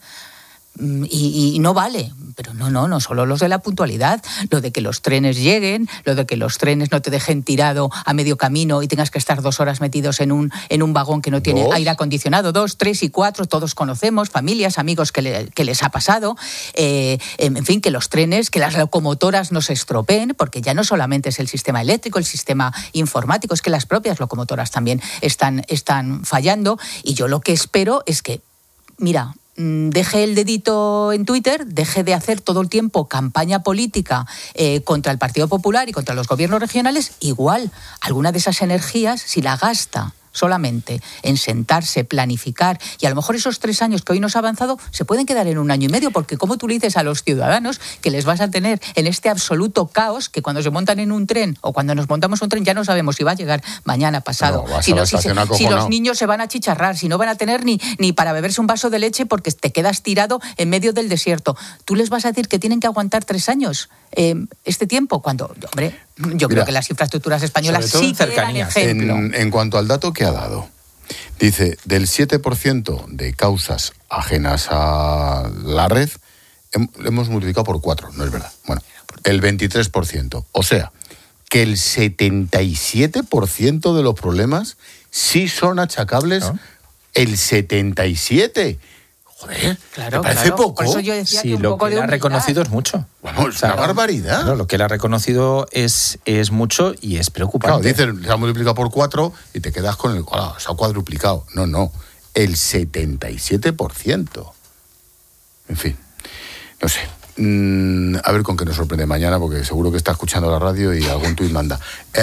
Y no vale, pero no solo los de la puntualidad, lo de que los trenes lleguen, lo de que los trenes no te dejen tirado a medio camino y tengas que estar 2 horas metidos en un vagón que no tiene aire acondicionado, 2, 3 y 4, todos conocemos, familias, amigos que les ha pasado, en fin, que los trenes, que las locomotoras no se estropeen, porque ya no solamente es el sistema eléctrico, el sistema informático, es que las propias locomotoras también están fallando, y yo lo que espero es que, mira, deje el dedito en Twitter, deje de hacer todo el tiempo campaña política contra el Partido Popular y contra los gobiernos regionales. Igual, alguna de esas energías, si la gasta solamente en sentarse, planificar, y a lo mejor esos 3 años que hoy nos ha avanzado se pueden quedar en 1 año y medio, porque como tú le dices a los ciudadanos que les vas a tener en este absoluto caos, que cuando se montan en un tren o cuando nos montamos un tren ya no sabemos si va a llegar mañana, pasado, si los niños se van a chicharrar, si no van a tener ni para beberse un vaso de leche porque te quedas tirado en medio del desierto. ¿Tú les vas a decir que tienen que aguantar 3 años este tiempo? Cuando, hombre, yo creo que las infraestructuras españolas sí que eran ejemplo. En cuanto al dato que ha dado, dice, del 7% de causas ajenas a la red, hemos multiplicado por 4, no es verdad. Bueno, el 23%. O sea, que el 77% de los problemas sí son achacables El 77%. Joder, claro, me parece poco. Por eso yo decía sí, que un lo poco que de él ha reconocido es mucho. Bueno, es una barbaridad. Claro, lo que él ha reconocido es mucho y es preocupante. Claro, dices, se ha multiplicado por 4 y te quedas con el... Claro, se ha cuadruplicado. No. El 77%. En fin, no sé. A ver con qué nos sorprende mañana, porque seguro que está escuchando la radio y algún tuit manda.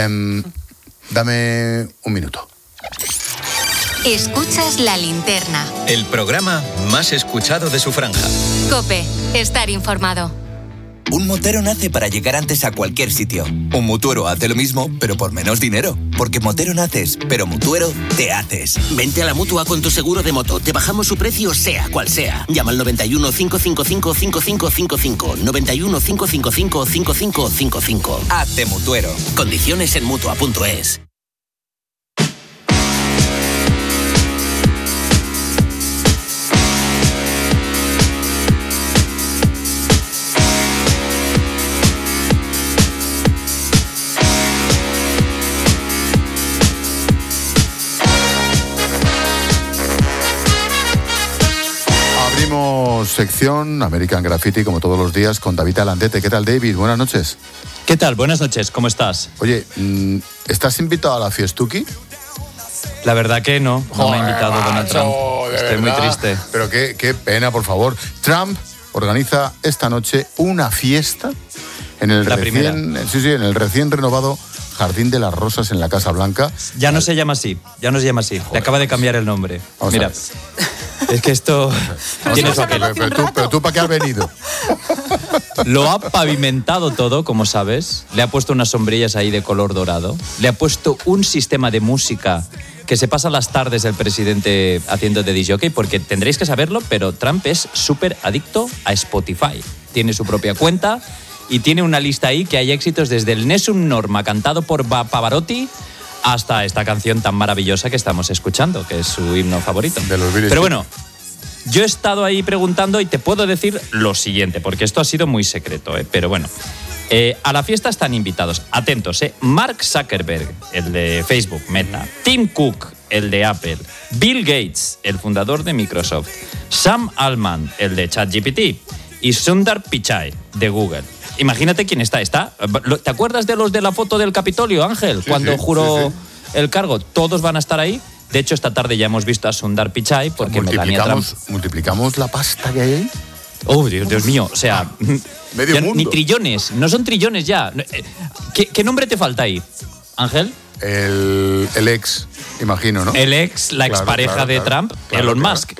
Dame un minuto. Escuchas La Linterna. El programa más escuchado de su franja. COPE, estar informado. Un motero nace para llegar antes a cualquier sitio. Un mutuero hace lo mismo, pero por menos dinero. Porque motero naces, pero mutuero te haces. Vente a la Mutua con tu seguro de moto. Te bajamos su precio sea cual sea. Llama al 91 555 5555. 91 555 5555. Hazte mutuero. Condiciones en Mutua.es. Sección American Graffiti, como todos los días, con David Alandete. ¿Qué tal, David? Buenas noches. ¿Qué tal? Buenas noches, ¿cómo estás? Oye, ¿estás invitado a la fiestuki? La verdad que no me ha invitado Donald Trump. Estoy muy triste. Pero qué pena, por favor. Trump organiza esta noche una fiesta en el en el recién renovado Jardín de las Rosas en la Casa Blanca. Ya no se llama así. Joder. Le acaba de cambiar el nombre. Mira. Es que esto tiene su aquel. Pero tú, ¿para qué has venido? Lo ha pavimentado todo, como sabes. Le ha puesto unas sombrillas ahí de color dorado. Le ha puesto un sistema de música que se pasa las tardes el presidente haciendo de disc-jockey, porque tendréis que saberlo, pero Trump es súper adicto a Spotify. Tiene su propia cuenta y tiene una lista ahí que hay éxitos desde el Nessun Norma, cantado por Pavarotti, hasta esta canción tan maravillosa que estamos escuchando, que es su himno favorito. Pero bueno, yo he estado ahí preguntando y te puedo decir lo siguiente, porque esto ha sido muy secreto, pero bueno. A la fiesta están invitados, atentos, Mark Zuckerberg, el de Facebook, Meta, Tim Cook, el de Apple, Bill Gates, el fundador de Microsoft, Sam Altman, el de ChatGPT, y Sundar Pichai, de Google. Imagínate quién está. ¿Te acuerdas de los de la foto del Capitolio, Ángel? Cuando juró el cargo. Todos van a estar ahí. De hecho, esta tarde ya hemos visto a Sundar Pichai porque Melania Trump... ¿Multiplicamos la pasta que hay ahí? Oh, Dios mío. O sea, medio mundo. Ni trillones. No son trillones ya. ¿Qué nombre te falta ahí, Ángel? El ex, imagino, ¿no? El ex, la expareja de Trump, Elon Musk,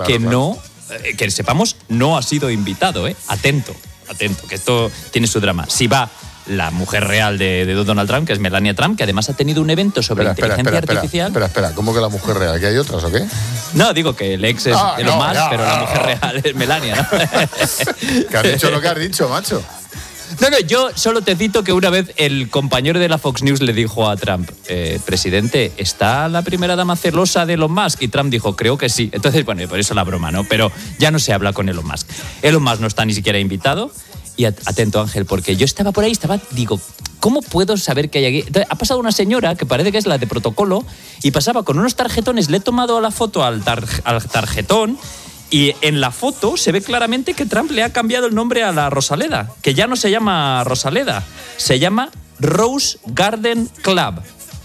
que sepamos, no ha sido invitado, Atento, que esto tiene su drama. Si va la mujer real de Donald Trump, que es Melania Trump, que además ha tenido un evento sobre inteligencia artificial. Espera, ¿cómo que la mujer real? ¿Que hay otras o qué? No, digo que el ex es Elon Musk, pero la mujer real es Melania, ¿no? ¿Qué has dicho lo que has dicho, macho? No, yo solo te cito que una vez el compañero de la Fox News le dijo a Trump, presidente, ¿está la primera dama celosa de Elon Musk? Y Trump dijo, creo que sí. Entonces, bueno, por eso la broma, ¿no? Pero ya no se habla con Elon Musk. Elon Musk no está ni siquiera invitado. Y atento, Ángel, porque yo estaba por ahí, digo, ¿cómo puedo saber que hay aquí? Entonces, ha pasado una señora, que parece que es la de protocolo, y pasaba con unos tarjetones, le he tomado a la foto al tarjetón, y en la foto se ve claramente que Trump le ha cambiado el nombre a la Rosaleda, que ya no se llama Rosaleda, se llama Rose Garden Club.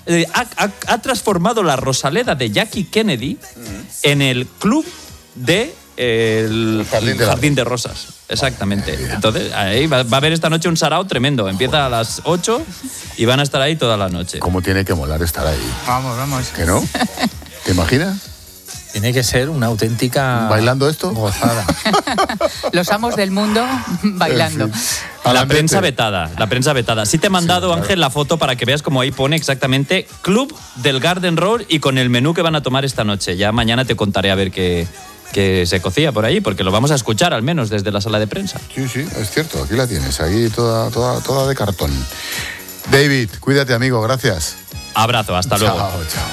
Ha transformado la Rosaleda de Jackie Kennedy en el club de el Jardín de Rosas. Exactamente. Entonces, ahí va a haber esta noche un sarao tremendo. Empieza a las 8 y van a estar ahí toda la noche. ¿Cómo tiene que molar estar ahí? Vamos. ¿Que no? ¿Te imaginas? Tiene que ser una auténtica... ¿Bailando esto? Gozada. Los amos del mundo bailando. La prensa vetada. Sí te he mandado, claro, Ángel, la foto para que veas cómo ahí pone exactamente Club del Garden Road y con el menú que van a tomar esta noche. Ya mañana te contaré a ver qué se cocía por ahí, porque lo vamos a escuchar al menos desde la sala de prensa. Sí, es cierto, aquí la tienes, ahí toda de cartón. David, cuídate, amigo, gracias. Abrazo, hasta luego. Chao.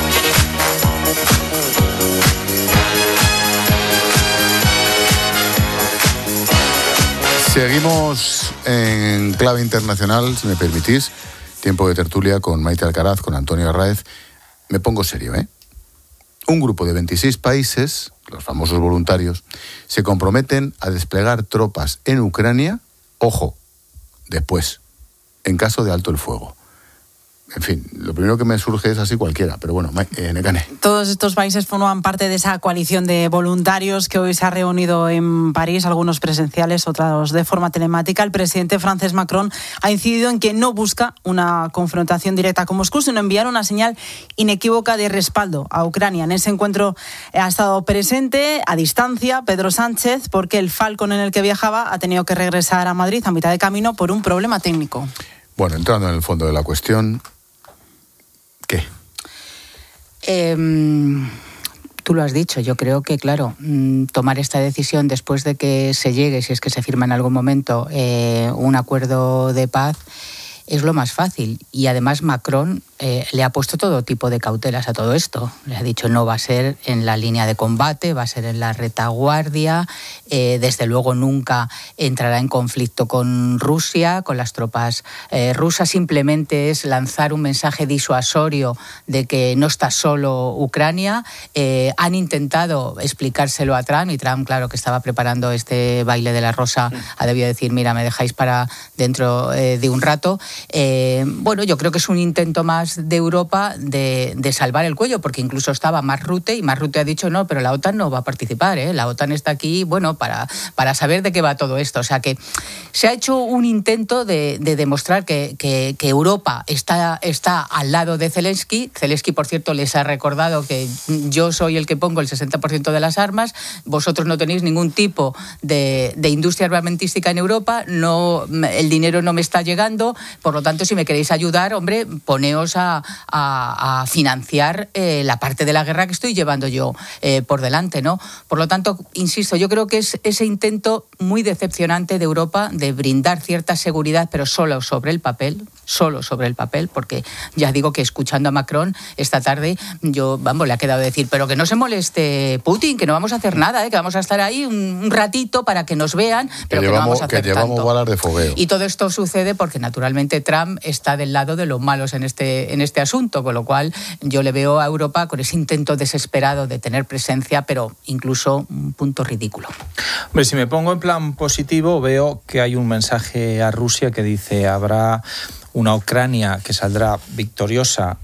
Seguimos en clave internacional, si me permitís. Tiempo de tertulia con Maite Alcaraz, con Antonio Arraez. Me pongo serio, un grupo de 26 países, los famosos voluntarios, se comprometen a desplegar tropas en Ucrania, ojo, después, en caso de alto el fuego. En fin, lo primero que me surge es así cualquiera, pero bueno, Nekane. Todos estos países forman parte de esa coalición de voluntarios que hoy se ha reunido en París, algunos presenciales, otros de forma telemática. El presidente francés Macron ha incidido en que no busca una confrontación directa con Moscú, sino enviar una señal inequívoca de respaldo a Ucrania. En ese encuentro ha estado presente a distancia Pedro Sánchez, porque el Falcon en el que viajaba ha tenido que regresar a Madrid a mitad de camino por un problema técnico. Bueno, entrando en el fondo de la cuestión, ¿qué? Tú lo has dicho, yo creo que, claro, tomar esta decisión después de que se llegue, si es que se firma en algún momento, un acuerdo de paz, es lo más fácil. Y además Macron le ha puesto todo tipo de cautelas a todo esto. Le ha dicho no va a ser en la línea de combate, va a ser en la retaguardia, desde luego nunca entrará en conflicto con Rusia, con las tropas rusas. Simplemente es lanzar un mensaje disuasorio de que no está solo Ucrania. Han intentado explicárselo a Trump y Trump, claro, que estaba preparando este baile de la rosa, ha debido decir, mira, me dejáis para dentro de un rato. Bueno, yo creo que es un intento más de Europa de salvar el cuello, porque incluso estaba Mark Rutte, y Mark Rutte ha dicho no, pero la OTAN no va a participar, la OTAN está aquí, bueno, para saber de qué va todo esto. O sea que se ha hecho un intento de demostrar que Europa está al lado de Zelensky. Zelensky, por cierto, les ha recordado que yo soy el que pongo el 60% de las armas, vosotros no tenéis ningún tipo de industria armamentística en Europa, no, el dinero no me está llegando, por lo tanto, si me queréis ayudar, hombre, poneos a financiar la parte de la guerra que estoy llevando yo por delante, ¿no? Por lo tanto, insisto, yo creo que es ese intento muy decepcionante de Europa de brindar cierta seguridad, pero solo sobre el papel, porque ya digo que escuchando a Macron esta tarde, le ha quedado decir, pero que no se moleste Putin, que no vamos a hacer nada, que vamos a estar ahí un ratito para que nos vean, pero que no vamos a hacer tanto. Que llevamos balas de fogueo. Y todo esto sucede porque naturalmente Trump está del lado de los malos en este asunto, con lo cual yo le veo a Europa con ese intento desesperado de tener presencia, pero incluso un punto ridículo. Hombre, si me pongo en plan positivo, veo que hay un mensaje a Rusia que dice habrá una Ucrania que saldrá victoriosa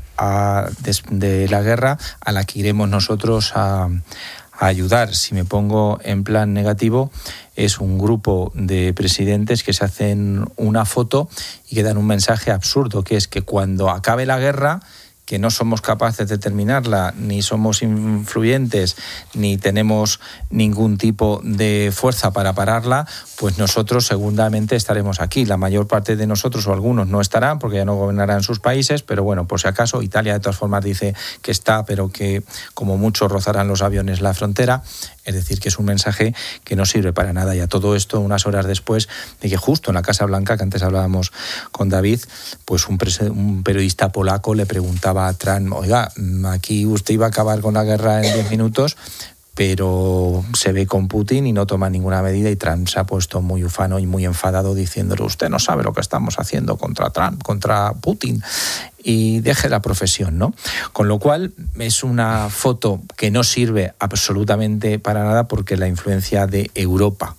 de la guerra, a la que iremos nosotros a ayudar. Si me pongo en plan negativo, es un grupo de presidentes que se hacen una foto y que dan un mensaje absurdo, que es que cuando acabe la guerra, que no somos capaces de terminarla, ni somos influyentes, ni tenemos ningún tipo de fuerza para pararla, pues nosotros segundamente estaremos aquí. La mayor parte de nosotros, o algunos, no estarán porque ya no gobernarán sus países, pero bueno, por si acaso, Italia de todas formas dice que está, pero que como mucho rozarán los aviones la frontera. Es decir, que es un mensaje que no sirve para nada. Y a todo esto, unas horas después de que justo en la Casa Blanca, que antes hablábamos con David, pues un periodista polaco le preguntaba a Trump, oiga, aquí usted iba a acabar con la guerra en 10 minutos, pero se ve con Putin y no toma ninguna medida, y Trump se ha puesto muy ufano y muy enfadado diciéndole, usted no sabe lo que estamos haciendo contra Trump, contra Putin, y deje la profesión, ¿no? Con lo cual es una foto que no sirve absolutamente para nada, porque la influencia de Europa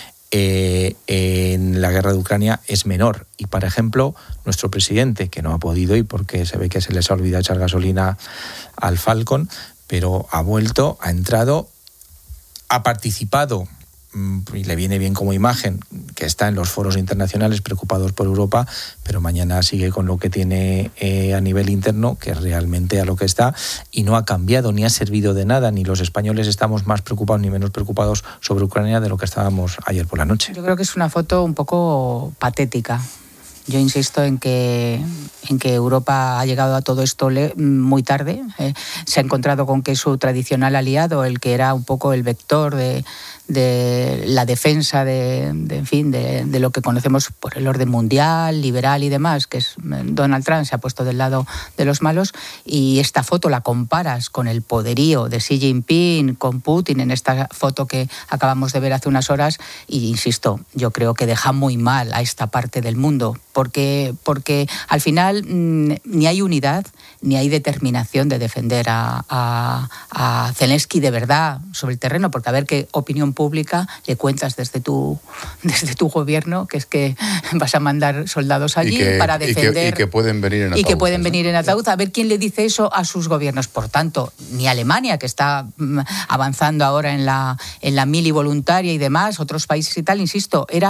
en la guerra de Ucrania es menor. Y, por ejemplo, nuestro presidente, que no ha podido ir porque se ve que se les ha olvidado echar gasolina al Falcon, pero ha vuelto, ha entrado, ha participado, y le viene bien como imagen, que está en los foros internacionales preocupados por Europa, pero mañana sigue con lo que tiene a nivel interno, que es realmente a lo que está, y no ha cambiado ni ha servido de nada, ni los españoles estamos más preocupados ni menos preocupados sobre Ucrania de lo que estábamos ayer por la noche. Yo creo que es una foto un poco patética. Yo insisto en que Europa ha llegado a todo esto muy tarde. Se ha encontrado con que su tradicional aliado, el que era un poco el vector de la defensa de lo que conocemos por el orden mundial, liberal y demás, que es Donald Trump, se ha puesto del lado de los malos, y esta foto la comparas con el poderío de Xi Jinping, con Putin, en esta foto que acabamos de ver hace unas horas, y insisto, yo creo que deja muy mal a esta parte del mundo, porque al final ni hay unidad, ni hay determinación de defender a Zelensky de verdad sobre el terreno, porque a ver qué opinión pública le cuentas desde tu gobierno, que es que vas a mandar soldados allí para defender... Y que pueden venir en ataúd. Y que pueden venir en ataúd, a ver quién le dice eso a sus gobiernos. Por tanto, ni Alemania, que está avanzando ahora en la mili voluntaria y demás, otros países y tal, insisto, era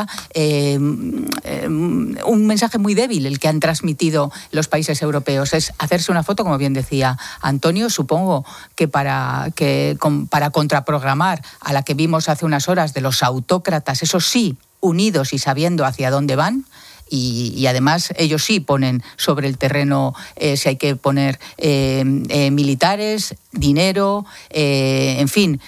un mensaje muy débil el que han transmitido los países europeos. Es hacerse una foto, como bien decía Antonio, supongo que para contraprogramar a la que vimos hace unas horas de los autócratas, eso sí, unidos y sabiendo hacia dónde van. Y además ellos sí ponen sobre el terreno, si hay que poner militares, dinero, en fin,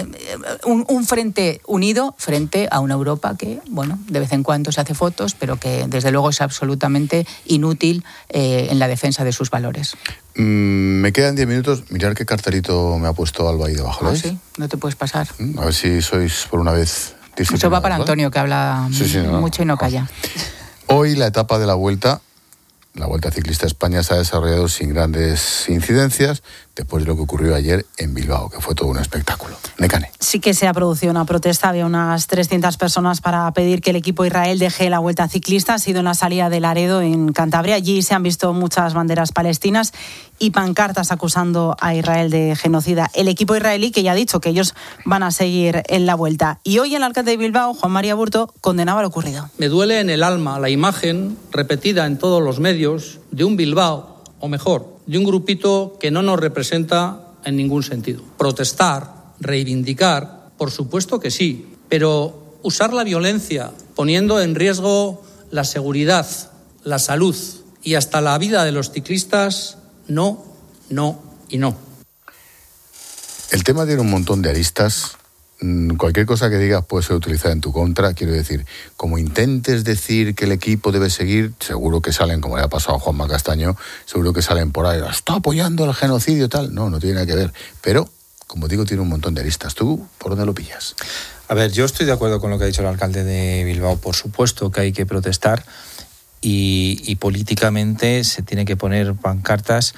un frente unido frente a una Europa que, bueno, de vez en cuando se hace fotos, pero que desde luego es absolutamente inútil en la defensa de sus valores. Me quedan 10 minutos. Mirad qué cartelito me ha puesto Alba ahí debajo. ¿Lo veis? Sí, no te puedes pasar. A ver si sois por una vez disciplinados. Eso va para Antonio, que habla mucho y no calla. Hoy la etapa de la Vuelta Ciclista a España, se ha desarrollado sin grandes incidencias después de lo que ocurrió ayer en Bilbao, que fue todo un espectáculo. Nekane. Sí que se ha producido una protesta, había unas 300 personas para pedir que el equipo Israel deje la Vuelta Ciclista, ha sido en la salida de Laredo, en Cantabria. Allí se han visto muchas banderas palestinas y pancartas acusando a Israel de genocida. El equipo israelí, que ya ha dicho que ellos van a seguir en la Vuelta. Y hoy el alcalde de Bilbao, Juan María Burto, condenaba lo ocurrido. Me duele en el alma la imagen repetida en todos los medios de un Bilbao, o mejor, de un grupito que no nos representa en ningún sentido. Protestar, reivindicar, por supuesto que sí, pero usar la violencia poniendo en riesgo la seguridad, la salud y hasta la vida de los ciclistas, no, no y no. El tema tiene un montón de aristas. Cualquier cosa que digas puede ser utilizada en tu contra. Quiero decir, como intentes decir que el equipo debe seguir, seguro que salen, como le ha pasado a Juanma Castaño, seguro que salen por ahí, está apoyando el genocidio y tal. No tiene nada que ver. Pero, como digo, tiene un montón de aristas. ¿Tú por dónde lo pillas? A ver, yo estoy de acuerdo con lo que ha dicho el alcalde de Bilbao. Por supuesto que hay que protestar y políticamente se tiene que poner pancartas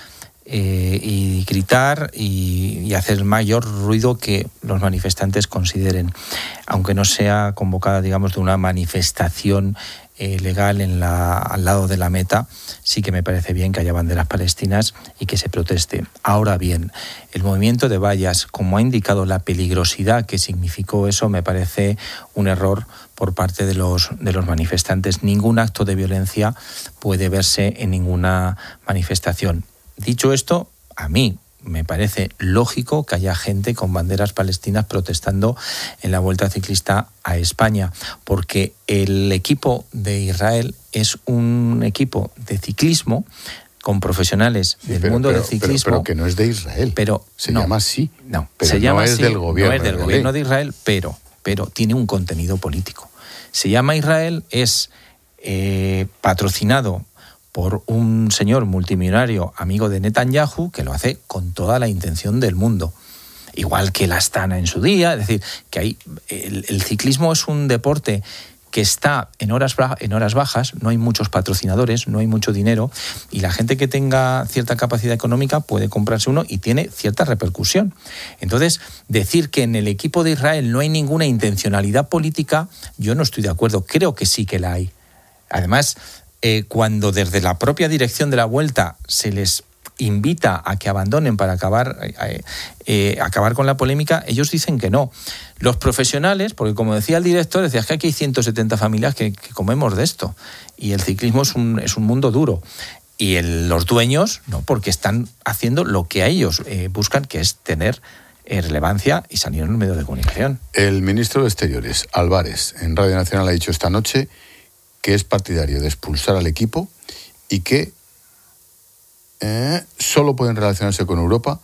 y gritar y hacer mayor ruido que los manifestantes consideren, aunque no sea convocada, digamos, de una manifestación legal al lado de la meta. Sí que me parece bien que haya banderas palestinas y que se proteste. Ahora bien, el movimiento de vallas, como ha indicado la peligrosidad que significó eso, me parece un error por parte de los manifestantes. Ningún acto de violencia puede verse en ninguna manifestación. Dicho esto, a mí me parece lógico que haya gente con banderas palestinas protestando en la Vuelta Ciclista a España, porque el equipo de Israel es un equipo de ciclismo con profesionales del mundo del ciclismo. Pero que no es de Israel. Pero se llama así. No, pero se llama no es así, del gobierno. No es del gobierno de Israel, pero tiene un contenido político. Se llama Israel, es patrocinado por un señor multimillonario amigo de Netanyahu, que lo hace con toda la intención del mundo. Igual que la Astana en su día. Es decir, que el ciclismo es un deporte que está en horas bajas, no hay muchos patrocinadores, no hay mucho dinero, y la gente que tenga cierta capacidad económica puede comprarse uno y tiene cierta repercusión. Entonces, decir que en el equipo de Israel no hay ninguna intencionalidad política, yo no estoy de acuerdo. Creo que sí que la hay. Además, cuando desde la propia dirección de la Vuelta se les invita a que abandonen para acabar con la polémica, ellos dicen que no. Los profesionales, porque como decía el director, decía que aquí hay 170 familias que comemos de esto, y el ciclismo es un mundo duro. Y los dueños, no, porque están haciendo lo que a ellos buscan, que es tener relevancia y salir en los medios de comunicación. El ministro de Exteriores, Álvarez, en Radio Nacional ha dicho esta noche que es partidario de expulsar al equipo y que solo pueden relacionarse con Europa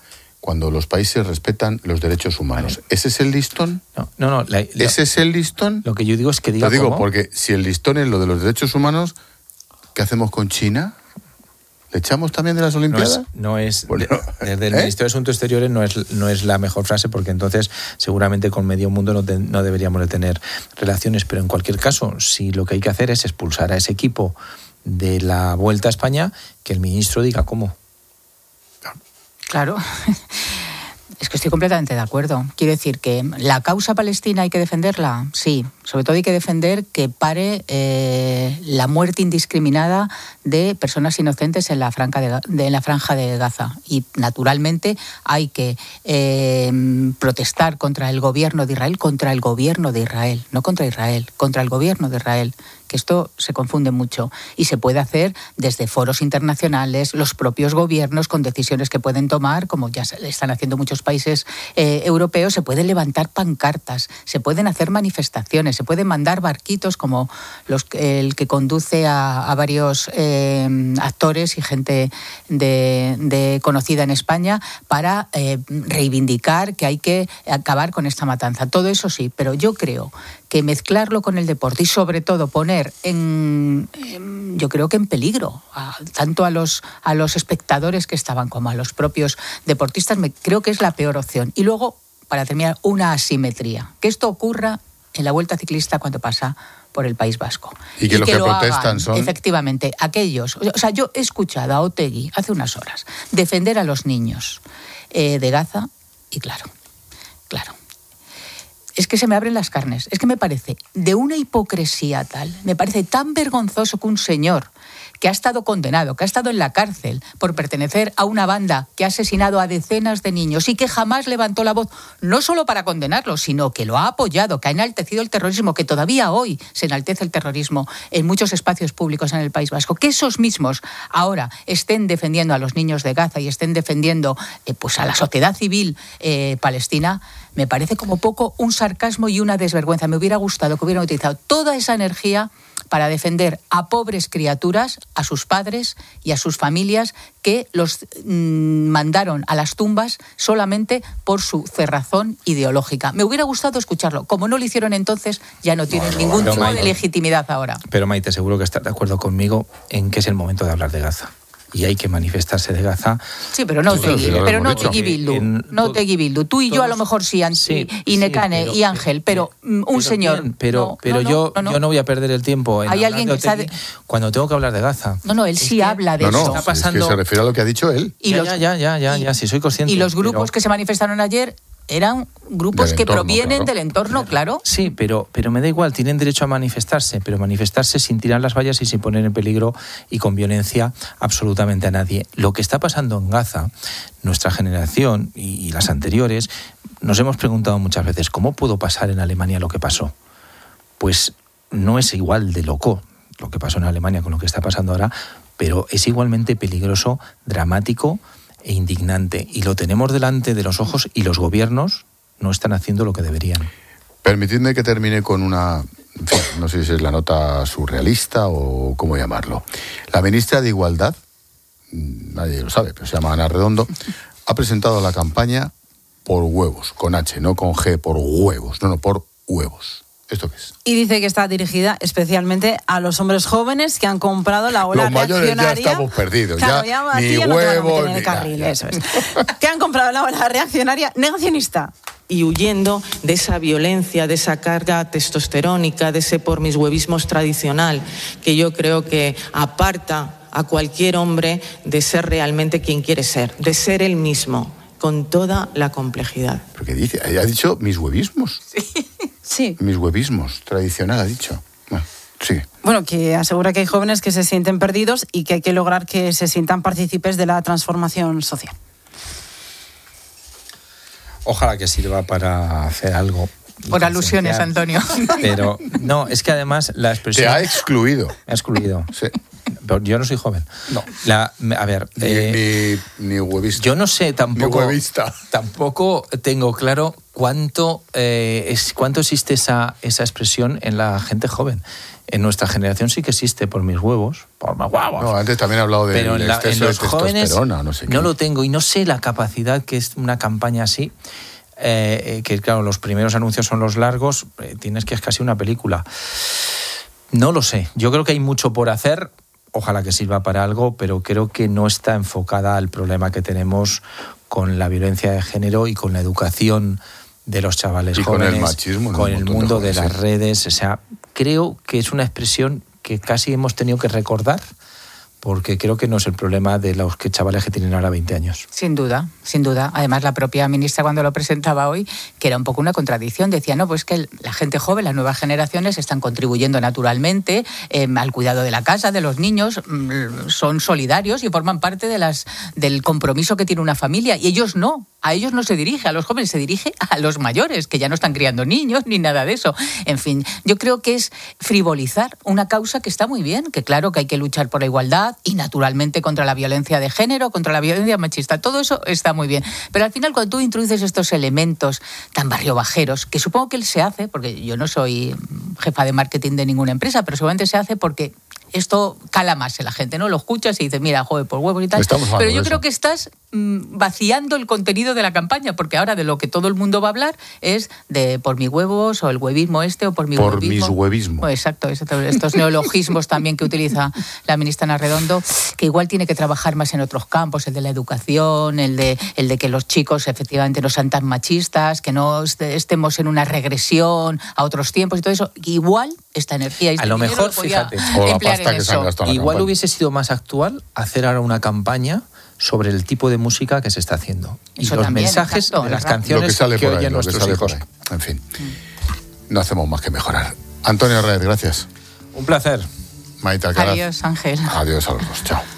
cuando los países respetan los derechos humanos. Vale. ¿Ese es el listón? No. ¿Ese es el listón? Lo que yo digo es que diga. Lo digo cómo. porque si el listón es lo de los derechos humanos, ¿qué hacemos con China? ¿Le echamos también de las Olimpiadas? Desde el Ministerio de Asuntos Exteriores no es la mejor frase, porque entonces seguramente con medio mundo no deberíamos de tener relaciones, pero en cualquier caso, si lo que hay que hacer es expulsar a ese equipo de la Vuelta a España, que el ministro diga cómo. Claro. Es que estoy completamente de acuerdo. Quiero decir que la causa palestina hay que defenderla, sí. Sobre todo hay que defender que pare la muerte indiscriminada de personas inocentes en la franja de Gaza. Y naturalmente hay que protestar contra el gobierno de Israel, no contra Israel, contra el gobierno de Israel. Que esto se confunde mucho y se puede hacer desde foros internacionales, los propios gobiernos con decisiones que pueden tomar, como ya están haciendo muchos países europeos, se pueden levantar pancartas, se pueden hacer manifestaciones, se pueden mandar barquitos como el que conduce a varios actores y gente de conocida en España para reivindicar que hay que acabar con esta matanza. Todo eso sí, pero yo creo que mezclarlo con el deporte y sobre todo poner yo creo que en peligro tanto a los espectadores que estaban como a los propios deportistas, creo que es la peor opción. Y luego, para terminar, una asimetría. Que esto ocurra en la Vuelta Ciclista cuando pasa por el País Vasco. Y que los que protestan hagan, son... Efectivamente, aquellos... O sea, yo he escuchado a Otegi hace unas horas defender a los niños de Gaza y claro. Es que se me abren las carnes. Es que me parece de una hipocresía tal, me parece tan vergonzoso que un señor que ha estado condenado, que ha estado en la cárcel por pertenecer a una banda que ha asesinado a decenas de niños y que jamás levantó la voz, no solo para condenarlo, sino que lo ha apoyado, que ha enaltecido el terrorismo, que todavía hoy se enaltece el terrorismo en muchos espacios públicos en el País Vasco, que esos mismos ahora estén defendiendo a los niños de Gaza y estén defendiendo pues a la sociedad civil palestina, me parece como poco un sarcasmo y una desvergüenza. Me hubiera gustado que hubieran utilizado toda esa energía para defender a pobres criaturas, a sus padres y a sus familias que los mandaron a las tumbas solamente por su cerrazón ideológica. Me hubiera gustado escucharlo. Como no lo hicieron entonces, ya no tienen ningún tipo de legitimidad ahora. Pero Maite, seguro que estás de acuerdo conmigo en que es el momento de hablar de Gaza. Y hay que manifestarse de Gaza. Sí, pero no Otegi Bildu. Tú y yo a lo mejor sí, y Nekane y Ángel, pero un señor... Yo no voy a perder el tiempo en hablar de Otegi cuando tengo que hablar de Gaza. No, él sí habla de eso. Está pasando... Es que se refiere a lo que ha dicho él. Ya, sí, soy consciente. Y los grupos que se manifestaron ayer... Eran grupos que provienen del entorno, claro. Sí, pero me da igual, tienen derecho a manifestarse, pero manifestarse sin tirar las vallas y sin poner en peligro y con violencia absolutamente a nadie. Lo que está pasando en Gaza, nuestra generación y las anteriores, nos hemos preguntado muchas veces, ¿cómo pudo pasar en Alemania lo que pasó? Pues no es igual de loco lo que pasó en Alemania con lo que está pasando ahora, pero es igualmente peligroso, dramático e indignante, y lo tenemos delante de los ojos y los gobiernos no están haciendo lo que deberían. Permitidme que termine con una, en fin, no sé si es la nota surrealista o cómo llamarlo. La ministra de Igualdad, nadie lo sabe, pero se llama Ana Redondo, ha presentado la campaña Por Huevos, con H, no con G, por huevos, por huevos. ¿Esto qué es? Y dice que está dirigida especialmente a los hombres jóvenes que han comprado la ola reaccionaria. Los mayores ya estamos perdidos, claro, ya ni huevos ni carril, eso es. Que han comprado la ola reaccionaria negacionista. Y huyendo de esa violencia, de esa carga testosterónica, de ese pormishuevismos tradicional, que yo creo que aparta a cualquier hombre de ser realmente quien quiere ser, de ser él mismo, con toda la complejidad. ¿Pero qué dice? ¿Ha dicho mis huevismos? Sí. Mis huevismos, tradicional, ha dicho. Bueno, sigue. Bueno, que asegura que hay jóvenes que se sienten perdidos y que hay que lograr que se sientan partícipes de la transformación social. Ojalá que sirva para hacer algo. Por alusiones, Antonio. Pero no, es que además la expresión... Te ha excluido. Me ha excluido. Sí. Yo no soy joven. No. A ver... Ni huevista. Yo no sé tampoco... Ni huevista. Tampoco tengo claro cuánto existe esa expresión en la gente joven. En nuestra generación sí que existe, por mis huevos, por mis huevos. No, antes también he hablado del exceso en los de jóvenes testosterona, no sé qué. No lo tengo y no sé la capacidad que es una campaña así. Que claro, los primeros anuncios son los largos, tienes que es casi una película. No lo sé, yo creo que hay mucho por hacer, ojalá que sirva para algo, pero creo que no está enfocada al problema que tenemos con la violencia de género y con la educación de los chavales jóvenes, con el machismo, con el mundo de las redes. O sea, creo que es una expresión que casi hemos tenido que recordar, porque creo que no es el problema de los chavales que tienen ahora 20 años. Sin duda, sin duda. Además, la propia ministra, cuando lo presentaba hoy, que era un poco una contradicción, decía, no, pues que la gente joven, las nuevas generaciones, están contribuyendo naturalmente al cuidado de la casa, de los niños, son solidarios y forman parte del compromiso que tiene una familia. Y ellos no. A ellos no se dirige, a los jóvenes, se dirige a los mayores, que ya no están criando niños ni nada de eso. En fin, yo creo que es frivolizar una causa que está muy bien, que claro que hay que luchar por la igualdad y naturalmente contra la violencia de género, contra la violencia machista, todo eso está muy bien. Pero al final, cuando tú introduces estos elementos tan barriobajeros, que supongo que él se hace, porque yo no soy jefa de marketing de ninguna empresa, pero seguramente se hace porque esto cala más en la gente, ¿no? Lo escuchas y dices, mira, joder, por huevos y tal. Pero yo creo que estás vaciando el contenido de la campaña, porque ahora de lo que todo el mundo va a hablar es de por mis huevos o el huevismo o por mi por huevismo. Mis huevismo. Pues exacto, estos neologismos también que utiliza la ministra Ana Redondo, que igual tiene que trabajar más en otros campos, el de la educación, el de que los chicos efectivamente no sean tan machistas, que no estemos en una regresión a otros tiempos y todo eso. Igual esta energía y a lo mejor, fíjate, emplear en eso. Igual hubiese sido más actual hacer ahora una campaña sobre el tipo de música que se está haciendo y eso los también, mensajes exacto, de las canciones que oyen nuestros hijos. En fin, no hacemos más que mejorar. Antonio Herrera, gracias. Un placer. Maite Alcaraz. Adiós, Ángel. Adiós a los dos. Chao.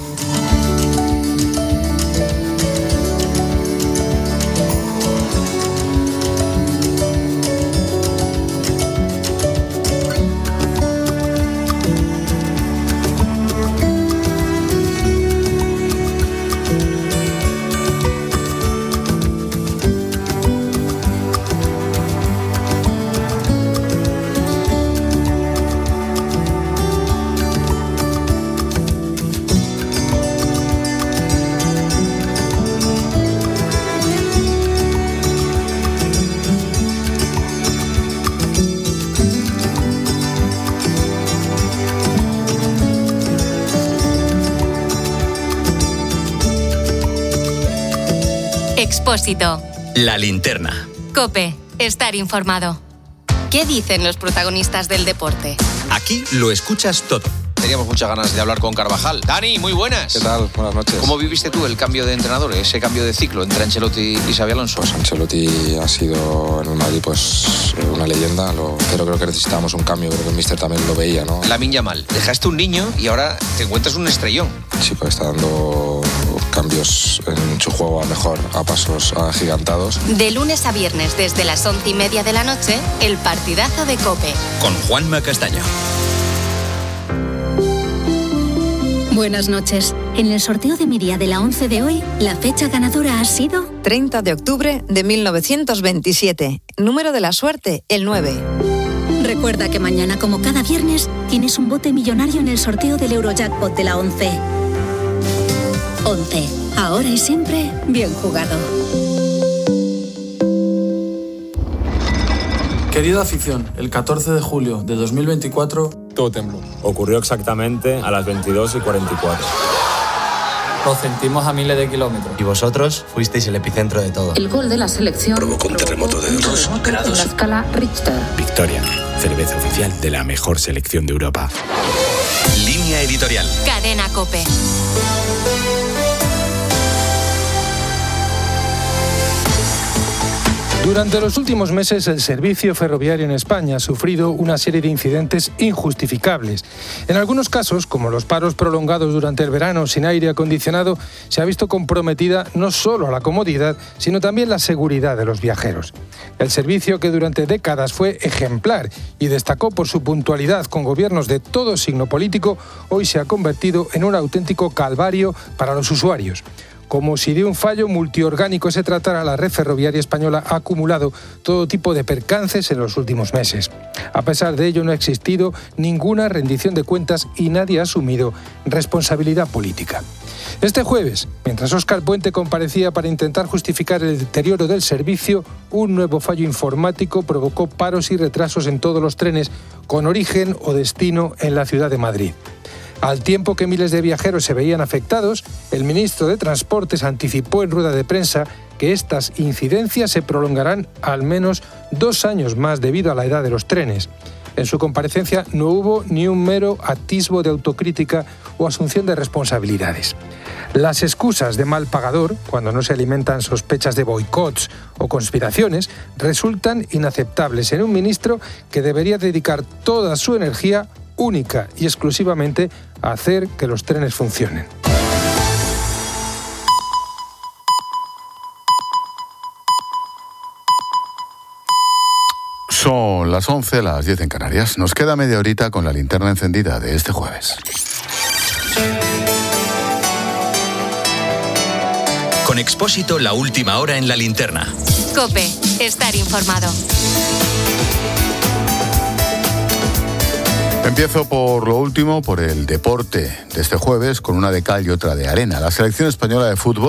Expósito. La linterna. COPE. Estar informado. ¿Qué dicen los protagonistas del deporte? Aquí lo escuchas todo. Teníamos muchas ganas de hablar con Carvajal. Dani, muy buenas. ¿Qué tal? Buenas noches. ¿Cómo viviste tú el cambio de entrenador, ese cambio de ciclo entre Ancelotti y Xabi Alonso? Pues Ancelotti ha sido en el Madrid pues una leyenda, pero creo que necesitábamos un cambio, creo que el míster también lo veía, ¿no? Lamine Yamal, dejaste un niño y ahora te encuentras un estrellón. Sí, pues está dando cambios en su juego a mejor, a pasos agigantados. De lunes a viernes desde las 11:30 de la noche, el partidazo de COPE. Con Juanma Castaño. Buenas noches. En el sorteo de mi día de la 11 de hoy, la fecha ganadora ha sido 30 de octubre de 1927. Número de la suerte, el 9. Recuerda que mañana, como cada viernes, tienes un bote millonario en el sorteo del Eurojackpot de la 11. 11. Ahora y siempre, bien jugado. Querida afición, el 14 de julio de 2024... Todo tembló. Ocurrió exactamente a las 22:44. Lo sentimos a miles de kilómetros. Y vosotros fuisteis el epicentro de todo. El gol de la selección provocó un terremoto de 2 grados. En la escala Richter. Victoria, cerveza oficial de la mejor selección de Europa. Línea editorial. Cadena COPE. Durante los últimos meses, el servicio ferroviario en España ha sufrido una serie de incidentes injustificables. En algunos casos, como los paros prolongados durante el verano sin aire acondicionado, se ha visto comprometida no solo la comodidad, sino también la seguridad de los viajeros. El servicio, que durante décadas fue ejemplar y destacó por su puntualidad con gobiernos de todo signo político, hoy se ha convertido en un auténtico calvario para los usuarios. Como si de un fallo multiorgánico se tratara, la red ferroviaria española ha acumulado todo tipo de percances en los últimos meses. A pesar de ello, no ha existido ninguna rendición de cuentas y nadie ha asumido responsabilidad política. Este jueves, mientras Óscar Puente comparecía para intentar justificar el deterioro del servicio, un nuevo fallo informático provocó paros y retrasos en todos los trenes con origen o destino en la ciudad de Madrid. Al tiempo que miles de viajeros se veían afectados, el ministro de Transportes anticipó en rueda de prensa que estas incidencias se prolongarán al menos 2 años más debido a la edad de los trenes. En su comparecencia no hubo ni un mero atisbo de autocrítica o asunción de responsabilidades. Las excusas de mal pagador, cuando no se alimentan sospechas de boicots o conspiraciones, resultan inaceptables en un ministro que debería dedicar toda su energía única y exclusivamente a hacer que los trenes funcionen. Son las 11, las 10 en Canarias. Nos queda media horita con la linterna encendida de este jueves. Con Expósito, la última hora en la linterna. COPE, estar informado. Empiezo por lo último, por el deporte de este jueves, con una de cal y otra de arena. La selección española de fútbol